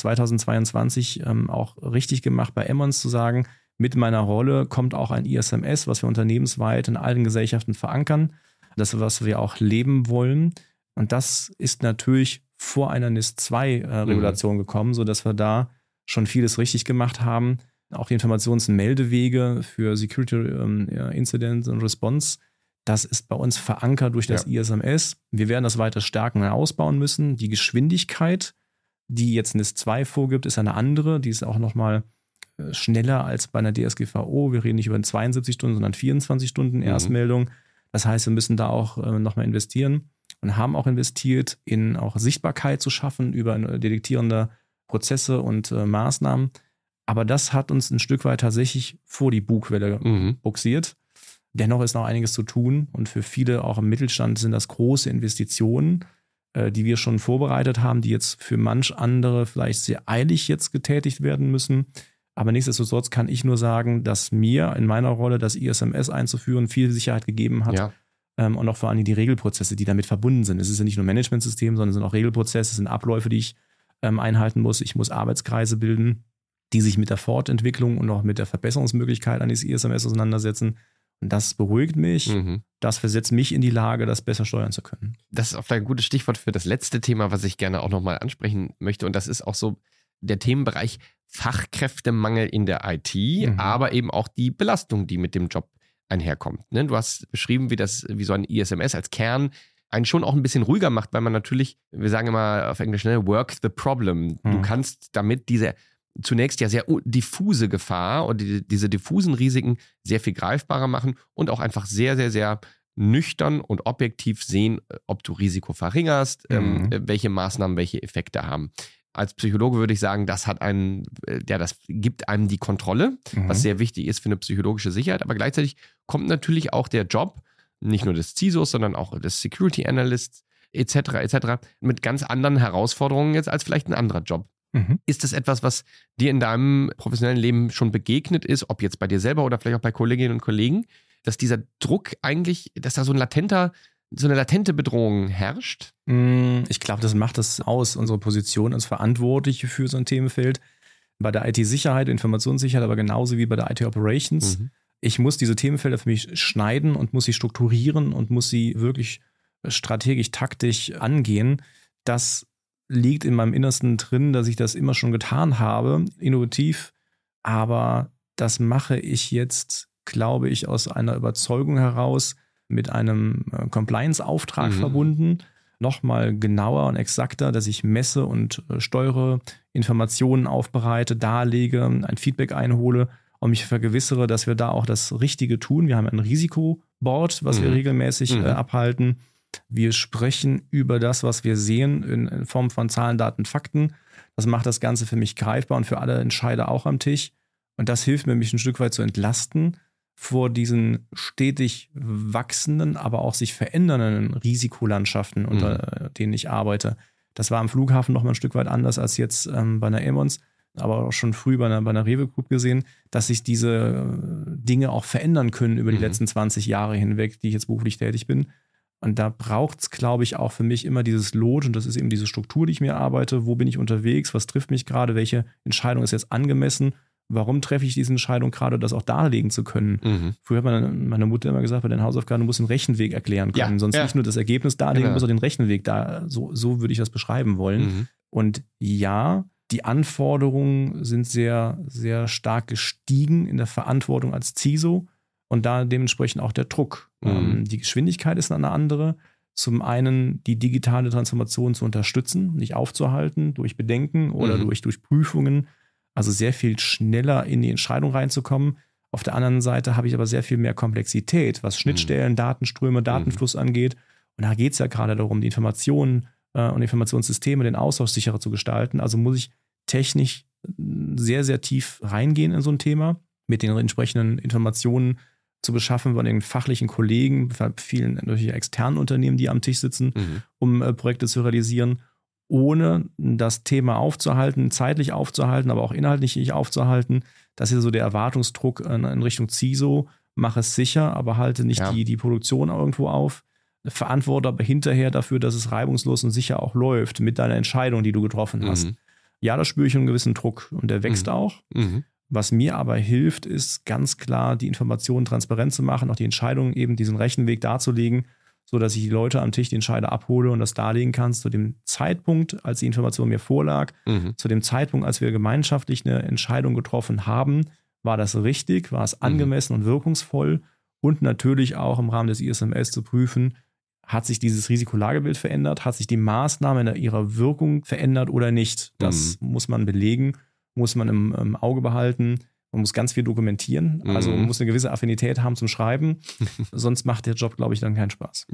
2022 auch richtig gemacht bei Emmons, zu sagen, mit meiner Rolle kommt auch ein ISMS, was wir unternehmensweit in allen Gesellschaften verankern. Das, was wir auch leben wollen. Und das ist natürlich vor einer NIS-2-Regulation gekommen, sodass wir da schon vieles richtig gemacht haben. Auch die Informations- und Meldewege für Security Incident und Response, das ist bei uns verankert durch das ISMS. Wir werden das weiter stärken und ausbauen müssen. Die Geschwindigkeit, die jetzt NIS-2 vorgibt, ist eine andere. Die ist auch nochmal schneller als bei einer DSGVO. Wir reden nicht über 72 Stunden, sondern 24 Stunden Erstmeldung. Das heißt, wir müssen da auch nochmal investieren und haben auch investiert, in auch Sichtbarkeit zu schaffen über detektierende Prozesse und Maßnahmen. Aber das hat uns ein Stück weit tatsächlich vor die Bugwelle buxiert. Dennoch ist noch einiges zu tun und für viele auch im Mittelstand sind das große Investitionen, die wir schon vorbereitet haben, die jetzt für manch andere vielleicht sehr eilig jetzt getätigt werden müssen. Aber nichtsdestotrotz kann ich nur sagen, dass mir in meiner Rolle das ISMS einzuführen viel Sicherheit gegeben hat. Und auch vor allem die Regelprozesse, die damit verbunden sind. Es ist ja nicht nur ein Managementsystem, sondern es sind auch Regelprozesse, es sind Abläufe, die ich einhalten muss. Ich muss Arbeitskreise bilden. die sich mit der Fortentwicklung und auch mit der Verbesserungsmöglichkeit eines ISMS auseinandersetzen. Und das beruhigt mich, das versetzt mich in die Lage, das besser steuern zu können. Das ist auch ein gutes Stichwort für das letzte Thema, was ich gerne auch nochmal ansprechen möchte. Und das ist auch so der Themenbereich Fachkräftemangel in der IT, aber eben auch die Belastung, die mit dem Job einherkommt. Ne? Du hast beschrieben, wie so ein ISMS als Kern einen schon auch ein bisschen ruhiger macht, weil man natürlich, wir sagen immer auf Englisch, ne, work the problem. Du kannst damit diese zunächst ja sehr diffuse Gefahr und diese diffusen Risiken sehr viel greifbarer machen und auch einfach sehr, sehr, sehr nüchtern und objektiv sehen, ob du Risiko verringerst, welche Maßnahmen welche Effekte haben. Als Psychologe würde ich sagen, das gibt einem die Kontrolle, was sehr wichtig ist für eine psychologische Sicherheit. Aber gleichzeitig kommt natürlich auch der Job, nicht nur des CISOs, sondern auch des Security Analysts etc. mit ganz anderen Herausforderungen jetzt als vielleicht ein anderer Job. Ist das etwas, was dir in deinem professionellen Leben schon begegnet ist, ob jetzt bei dir selber oder vielleicht auch bei Kolleginnen und Kollegen, dass dieser Druck eigentlich, dass da so eine latente Bedrohung herrscht? Ich glaube, das macht es aus, unsere Position als Verantwortliche für so ein Themenfeld. Bei der IT-Sicherheit, Informationssicherheit, aber genauso wie bei der IT-Operations. Ich muss diese Themenfelder für mich schneiden und muss sie strukturieren und muss sie wirklich strategisch, taktisch angehen. Das liegt in meinem Innersten drin, dass ich das immer schon getan habe, innovativ. Aber das mache ich jetzt, glaube ich, aus einer Überzeugung heraus, mit einem Compliance-Auftrag verbunden, nochmal genauer und exakter, dass ich messe und steuere, Informationen aufbereite, darlege, ein Feedback einhole und mich vergewissere, dass wir da auch das Richtige tun. Wir haben ein Risikoboard, was wir regelmäßig abhalten. Wir sprechen über das, was wir sehen in Form von Zahlen, Daten, Fakten. Das macht das Ganze für mich greifbar und für alle Entscheider auch am Tisch. Und das hilft mir, mich ein Stück weit zu entlasten vor diesen stetig wachsenden, aber auch sich verändernden Risikolandschaften, unter denen ich arbeite. Das war am Flughafen noch mal ein Stück weit anders als jetzt bei einer Emmons, aber auch schon früh bei einer Rewe Group gesehen, dass sich diese Dinge auch verändern können über die letzten 20 Jahre hinweg, die ich jetzt beruflich tätig bin. Und da braucht es, glaube ich, auch für mich immer dieses Lot, und das ist eben diese Struktur, die ich mir arbeite. Wo bin ich unterwegs? Was trifft mich gerade? Welche Entscheidung ist jetzt angemessen? Warum treffe ich diese Entscheidung gerade, das auch darlegen zu können? Früher hat meine Mutter immer gesagt, bei den Hausaufgaben, du musst den Rechenweg erklären können. Sonst nicht nur das Ergebnis darlegen, du musst auch den Rechenweg da. So würde ich das beschreiben wollen. Und ja, die Anforderungen sind sehr, sehr stark gestiegen in der Verantwortung als CISO und da dementsprechend auch der Druck. Die Geschwindigkeit ist eine andere. Zum einen die digitale Transformation zu unterstützen, nicht aufzuhalten durch Bedenken oder durch Prüfungen. Also sehr viel schneller in die Entscheidung reinzukommen. Auf der anderen Seite habe ich aber sehr viel mehr Komplexität, was Schnittstellen, Datenströme, Datenfluss angeht. Und da geht es ja gerade darum, die Informationen und Informationssysteme, den Austausch sicherer zu gestalten. Also muss ich technisch sehr, sehr tief reingehen in so ein Thema, mit den entsprechenden Informationen zu beschaffen von den fachlichen Kollegen, vielen natürlich externen Unternehmen, die am Tisch sitzen, um Projekte zu realisieren, ohne das Thema aufzuhalten, zeitlich aufzuhalten, aber auch inhaltlich nicht aufzuhalten. Das ist so der Erwartungsdruck in Richtung CISO. Mach es sicher, aber halte nicht die Produktion irgendwo auf. Verantworte aber hinterher dafür, dass es reibungslos und sicher auch läuft mit deiner Entscheidung, die du getroffen hast. Ja, da spüre ich einen gewissen Druck und der wächst auch. Was mir aber hilft, ist ganz klar, die Informationen transparent zu machen, auch die Entscheidungen eben diesen Rechenweg darzulegen, so dass ich die Leute am Tisch, die Entscheider abhole und das darlegen kann zu dem Zeitpunkt, als die Information mir vorlag, zu dem Zeitpunkt, als wir gemeinschaftlich eine Entscheidung getroffen haben, war das richtig, war es angemessen und wirkungsvoll und natürlich auch im Rahmen des ISMS zu prüfen, hat sich dieses Risikolagebild verändert, hat sich die Maßnahme in ihrer Wirkung verändert oder nicht. Das muss man belegen, muss man im Auge behalten. Man muss ganz viel dokumentieren, also man muss eine gewisse Affinität haben zum Schreiben, sonst macht der Job, glaube ich, dann keinen Spaß.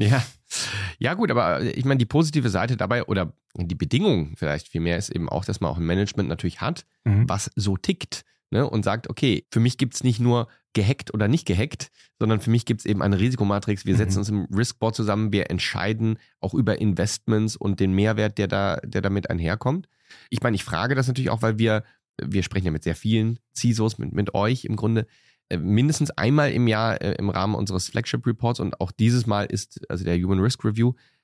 Ja gut, aber ich meine, die positive Seite dabei oder die Bedingung vielleicht vielmehr ist eben auch, dass man auch ein Management natürlich hat, was so tickt, ne? Und sagt, okay, für mich gibt es nicht nur gehackt oder nicht gehackt, sondern für mich gibt es eben eine Risikomatrix. Wir setzen uns im Riskboard zusammen, wir entscheiden auch über Investments und den Mehrwert, der damit einherkommt. Ich meine, ich frage das natürlich auch, weil wir sprechen ja mit sehr vielen CISOs, mit euch im Grunde, mindestens einmal im Jahr im Rahmen unseres Flagship Reports und auch dieses Mal ist, also der Human Risk Review,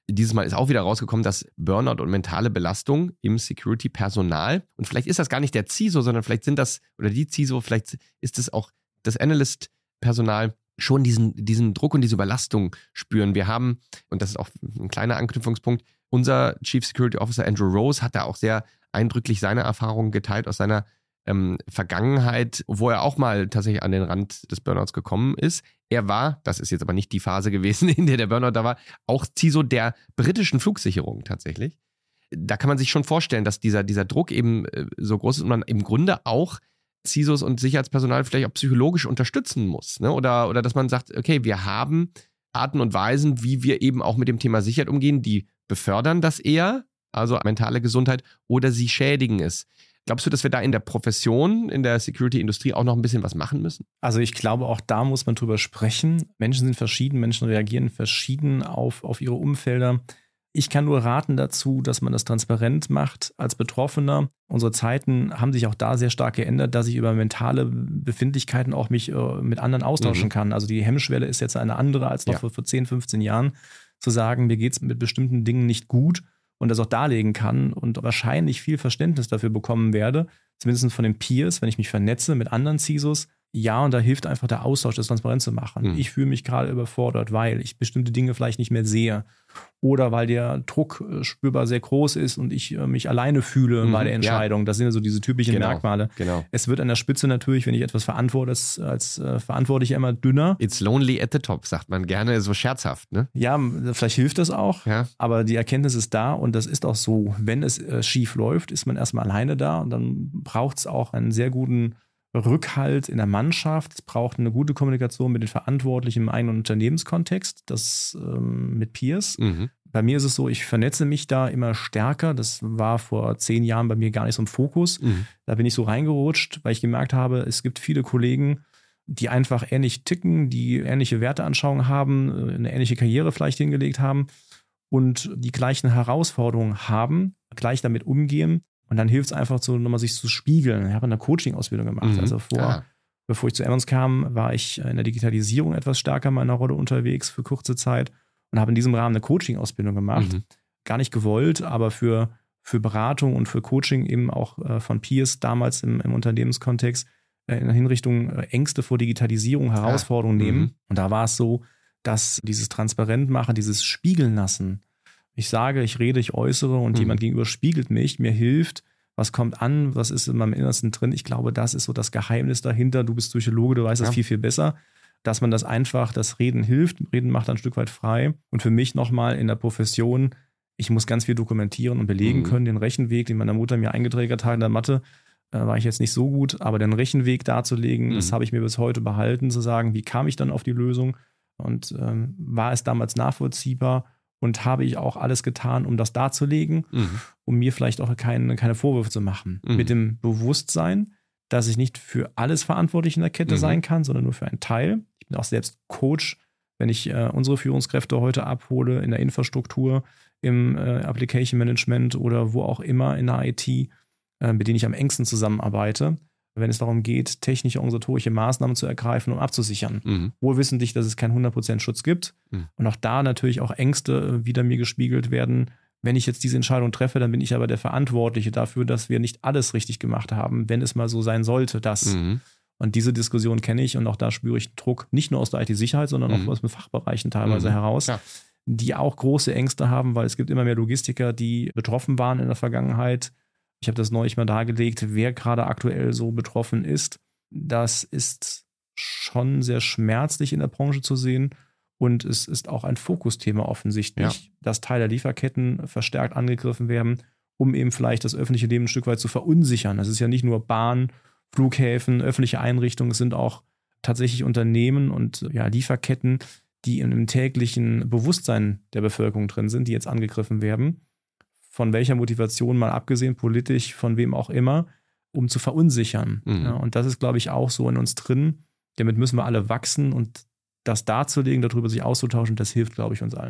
Dieses Mal ist auch wieder rausgekommen, dass Burnout und mentale Belastung im Security-Personal, und vielleicht ist das gar nicht der CISO, sondern vielleicht sind das, oder die CISO, vielleicht ist es auch das Analyst-Personal, schon diesen Druck und diese Überlastung spüren. Wir haben, und das ist auch ein kleiner Anknüpfungspunkt, unser Chief Security Officer Andrew Rose hat da auch sehr eindrücklich seine Erfahrungen geteilt aus seiner Vergangenheit, wo er auch mal tatsächlich an den Rand des Burnouts gekommen ist. Er war, das ist jetzt aber nicht die Phase gewesen, in der Burnout da war, auch CISO der britischen Flugsicherung tatsächlich. Da kann man sich schon vorstellen, dass dieser Druck eben so groß ist und man im Grunde auch CISOs und Sicherheitspersonal vielleicht auch psychologisch unterstützen muss. Ne? Oder dass man sagt, okay, wir haben Arten und Weisen, wie wir eben auch mit dem Thema Sicherheit umgehen, die befördern das eher, also mentale Gesundheit, oder sie schädigen es. Glaubst du, dass wir da in der Profession, in der Security-Industrie auch noch ein bisschen was machen müssen? Also ich glaube, auch da muss man drüber sprechen. Menschen sind verschieden, Menschen reagieren verschieden auf ihre Umfelder. Ich kann nur raten dazu, dass man das transparent macht als Betroffener. Unsere Zeiten haben sich auch da sehr stark geändert, dass ich über mentale Befindlichkeiten auch mich mit anderen austauschen kann. Also die Hemmschwelle ist jetzt eine andere als noch vor 10, 15 Jahren, zu sagen, mir geht es mit bestimmten Dingen nicht gut und das auch darlegen kann und wahrscheinlich viel Verständnis dafür bekommen werde, zumindest von den Peers, wenn ich mich vernetze mit anderen CISOs. Ja, und da hilft einfach der Austausch, das transparent zu machen. Ich fühle mich gerade überfordert, weil ich bestimmte Dinge vielleicht nicht mehr sehe oder weil der Druck spürbar sehr groß ist und ich mich alleine fühle bei der Entscheidung. Ja. Das sind ja so diese typischen Merkmale. Genau. Es wird an der Spitze natürlich, wenn ich etwas verantworte, als Verantwortlicher immer dünner. It's lonely at the top, sagt man gerne so scherzhaft, ne? Ja, vielleicht hilft das auch, aber die Erkenntnis ist da und das ist auch so. Wenn es schief läuft, ist man erstmal alleine da und dann braucht es auch einen sehr guten Rückhalt in der Mannschaft. Es braucht eine gute Kommunikation mit den Verantwortlichen im eigenen Unternehmenskontext, das mit Peers. Bei mir ist es so, ich vernetze mich da immer stärker. Das war vor 10 Jahren bei mir gar nicht so im Fokus. Da bin ich so reingerutscht, weil ich gemerkt habe, es gibt viele Kollegen, die einfach ähnlich ticken, die ähnliche Werteanschauungen haben, eine ähnliche Karriere vielleicht hingelegt haben und die gleichen Herausforderungen haben, gleich damit umgehen. Und dann hilft es einfach, so nochmal sich zu spiegeln. Ich habe eine Coaching-Ausbildung gemacht. Also bevor ich zu Evans kam, war ich in der Digitalisierung etwas stärker in meiner Rolle unterwegs für kurze Zeit und habe in diesem Rahmen eine Coaching-Ausbildung gemacht. Gar nicht gewollt, aber für Beratung und für Coaching eben auch von Peers damals im Unternehmenskontext in Hinrichtung Ängste vor Digitalisierung, Herausforderungen nehmen. Und da war es so, dass dieses Transparentmachen, dieses Spiegeln lassen, ich sage, ich rede, ich äußere und jemand gegenüber spiegelt mich, mir hilft, was kommt an, was ist in meinem Innersten drin. Ich glaube, das ist so das Geheimnis dahinter. Du bist Psychologe, du weißt das viel besser, dass man das einfach, das Reden hilft. Reden macht ein Stück weit frei. Und für mich nochmal in der Profession, ich muss ganz viel dokumentieren und belegen können. Den Rechenweg, den meine Mutter mir eingeträgert hat in der Mathe, war ich jetzt nicht so gut. Aber den Rechenweg darzulegen, das habe ich mir bis heute behalten, zu sagen, wie kam ich dann auf die Lösung und war es damals nachvollziehbar? Und habe ich auch alles getan, um das darzulegen, um mir vielleicht auch keine Vorwürfe zu machen. Mit dem Bewusstsein, dass ich nicht für alles verantwortlich in der Kette sein kann, sondern nur für einen Teil. Ich bin auch selbst Coach, wenn ich unsere Führungskräfte heute abhole in der Infrastruktur, im Application Management oder wo auch immer in der IT, mit denen ich am engsten zusammenarbeite, wenn es darum geht, technische, organisatorische Maßnahmen zu ergreifen, um abzusichern. Wohlwissentlich, dass es keinen 100% Schutz gibt. Und auch da natürlich auch Ängste wieder mir gespiegelt werden. Wenn ich jetzt diese Entscheidung treffe, dann bin ich aber der Verantwortliche dafür, dass wir nicht alles richtig gemacht haben, wenn es mal so sein sollte, dass. Und diese Diskussion kenne ich und auch da spüre ich Druck, nicht nur aus der IT-Sicherheit, sondern auch aus den Fachbereichen teilweise heraus, die auch große Ängste haben, weil es gibt immer mehr Logistiker, die betroffen waren in der Vergangenheit. Ich habe das neulich mal dargelegt, wer gerade aktuell so betroffen ist. Das ist schon sehr schmerzlich in der Branche zu sehen und es ist auch ein Fokusthema offensichtlich, dass Teile der Lieferketten verstärkt angegriffen werden, um eben vielleicht das öffentliche Leben ein Stück weit zu verunsichern. Das ist ja nicht nur Bahn, Flughäfen, öffentliche Einrichtungen, es sind auch tatsächlich Unternehmen und Lieferketten, die im täglichen Bewusstsein der Bevölkerung drin sind, die jetzt angegriffen werden. Von welcher Motivation mal abgesehen, politisch, von wem auch immer, um zu verunsichern. Und das ist, glaube ich, auch so in uns drin. Damit müssen wir alle wachsen und das darzulegen, darüber sich auszutauschen, das hilft, glaube ich, uns allen.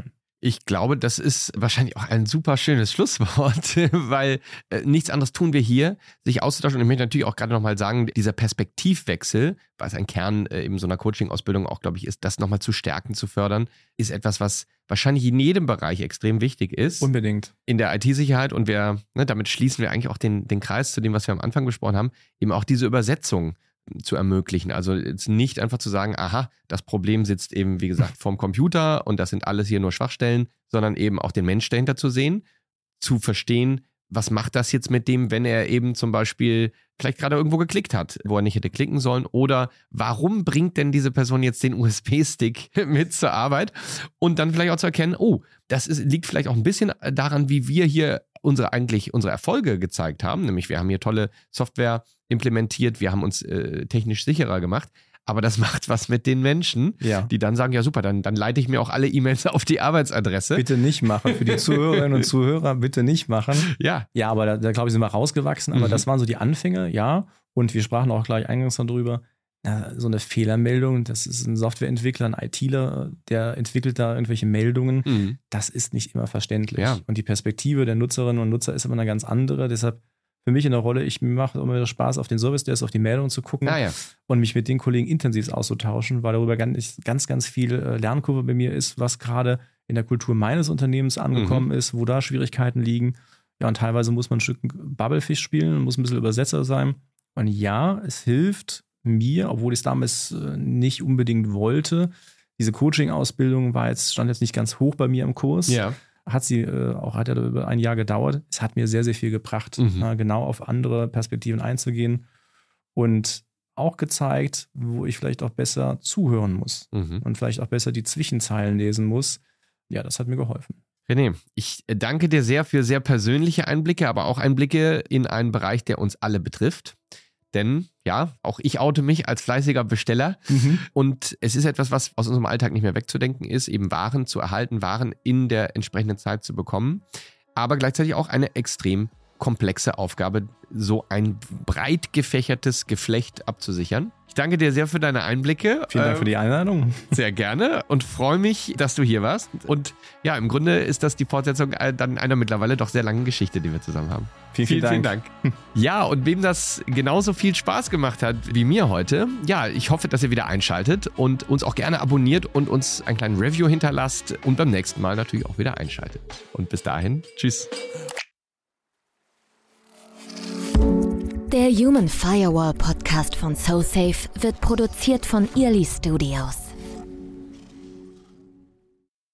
Ich glaube, das ist wahrscheinlich auch ein super schönes Schlusswort, weil nichts anderes tun wir hier, sich auszutauschen. Und ich möchte natürlich auch gerade nochmal sagen, dieser Perspektivwechsel, was ein Kern eben so einer Coaching-Ausbildung auch, glaube ich, ist, das nochmal zu stärken, zu fördern, ist etwas, was wahrscheinlich in jedem Bereich extrem wichtig ist. Unbedingt. In der IT-Sicherheit, und damit schließen wir eigentlich auch den Kreis zu dem, was wir am Anfang besprochen haben, eben auch diese Übersetzung zu ermöglichen. Also jetzt nicht einfach zu sagen, aha, das Problem sitzt eben, wie gesagt, vorm Computer und das sind alles hier nur Schwachstellen, sondern eben auch den Mensch dahinter zu sehen, zu verstehen, was macht das jetzt mit dem, wenn er eben zum Beispiel vielleicht gerade irgendwo geklickt hat, wo er nicht hätte klicken sollen, oder warum bringt denn diese Person jetzt den USB-Stick mit zur Arbeit, und dann vielleicht auch zu erkennen, liegt vielleicht auch ein bisschen daran, wie wir hier unsere Erfolge gezeigt haben, nämlich wir haben hier tolle Software implementiert, wir haben uns technisch sicherer gemacht, aber das macht was mit den Menschen, die dann sagen, ja super, dann leite ich mir auch alle E-Mails auf die Arbeitsadresse. Bitte nicht machen, für die Zuhörerinnen und Zuhörer bitte nicht machen. Ja, aber da glaube ich, sind wir rausgewachsen, aber das waren so die Anfänge, und wir sprachen auch gleich eingangs darüber, so eine Fehlermeldung, das ist ein Softwareentwickler, ein ITler, der entwickelt da irgendwelche Meldungen, das ist nicht immer verständlich. Ja. Und die Perspektive der Nutzerinnen und Nutzer ist immer eine ganz andere, deshalb für mich in der Rolle, ich mache immer wieder Spaß, auf den Service Desk, auf die Meldungen zu gucken und mich mit den Kollegen intensiv auszutauschen, weil darüber ganz, ganz viel Lernkurve bei mir ist, was gerade in der Kultur meines Unternehmens angekommen ist, wo da Schwierigkeiten liegen. Ja, und teilweise muss man ein Stück Bubblefish spielen, muss ein bisschen Übersetzer sein. Und ja, es hilft mir, obwohl ich es damals nicht unbedingt wollte. Diese Coaching-Ausbildung stand jetzt nicht ganz hoch bei mir im Kurs. Ja. Hat ja über ein Jahr gedauert. Es hat mir sehr, sehr viel gebracht, genau auf andere Perspektiven einzugehen und auch gezeigt, wo ich vielleicht auch besser zuhören muss und vielleicht auch besser die Zwischenzeilen lesen muss. Ja, das hat mir geholfen. René, ich danke dir sehr für sehr persönliche Einblicke, aber auch Einblicke in einen Bereich, der uns alle betrifft. Denn auch ich oute mich als fleißiger Besteller und es ist etwas, was aus unserem Alltag nicht mehr wegzudenken ist, eben Waren zu erhalten, Waren in der entsprechenden Zeit zu bekommen, aber gleichzeitig auch eine extrem komplexe Aufgabe, so ein breit gefächertes Geflecht abzusichern. Ich danke dir sehr für deine Einblicke. Vielen Dank für die Einladung. Sehr gerne und freue mich, dass du hier warst. Und im Grunde ist das die Fortsetzung dann einer mittlerweile doch sehr langen Geschichte, die wir zusammen haben. Vielen Dank. Ja, und wem das genauso viel Spaß gemacht hat wie mir heute, ich hoffe, dass ihr wieder einschaltet und uns auch gerne abonniert und uns einen kleinen Review hinterlasst und beim nächsten Mal natürlich auch wieder einschaltet. Und bis dahin, tschüss. Der Human Firewall Podcast von SoSafe wird produziert von Early Studios.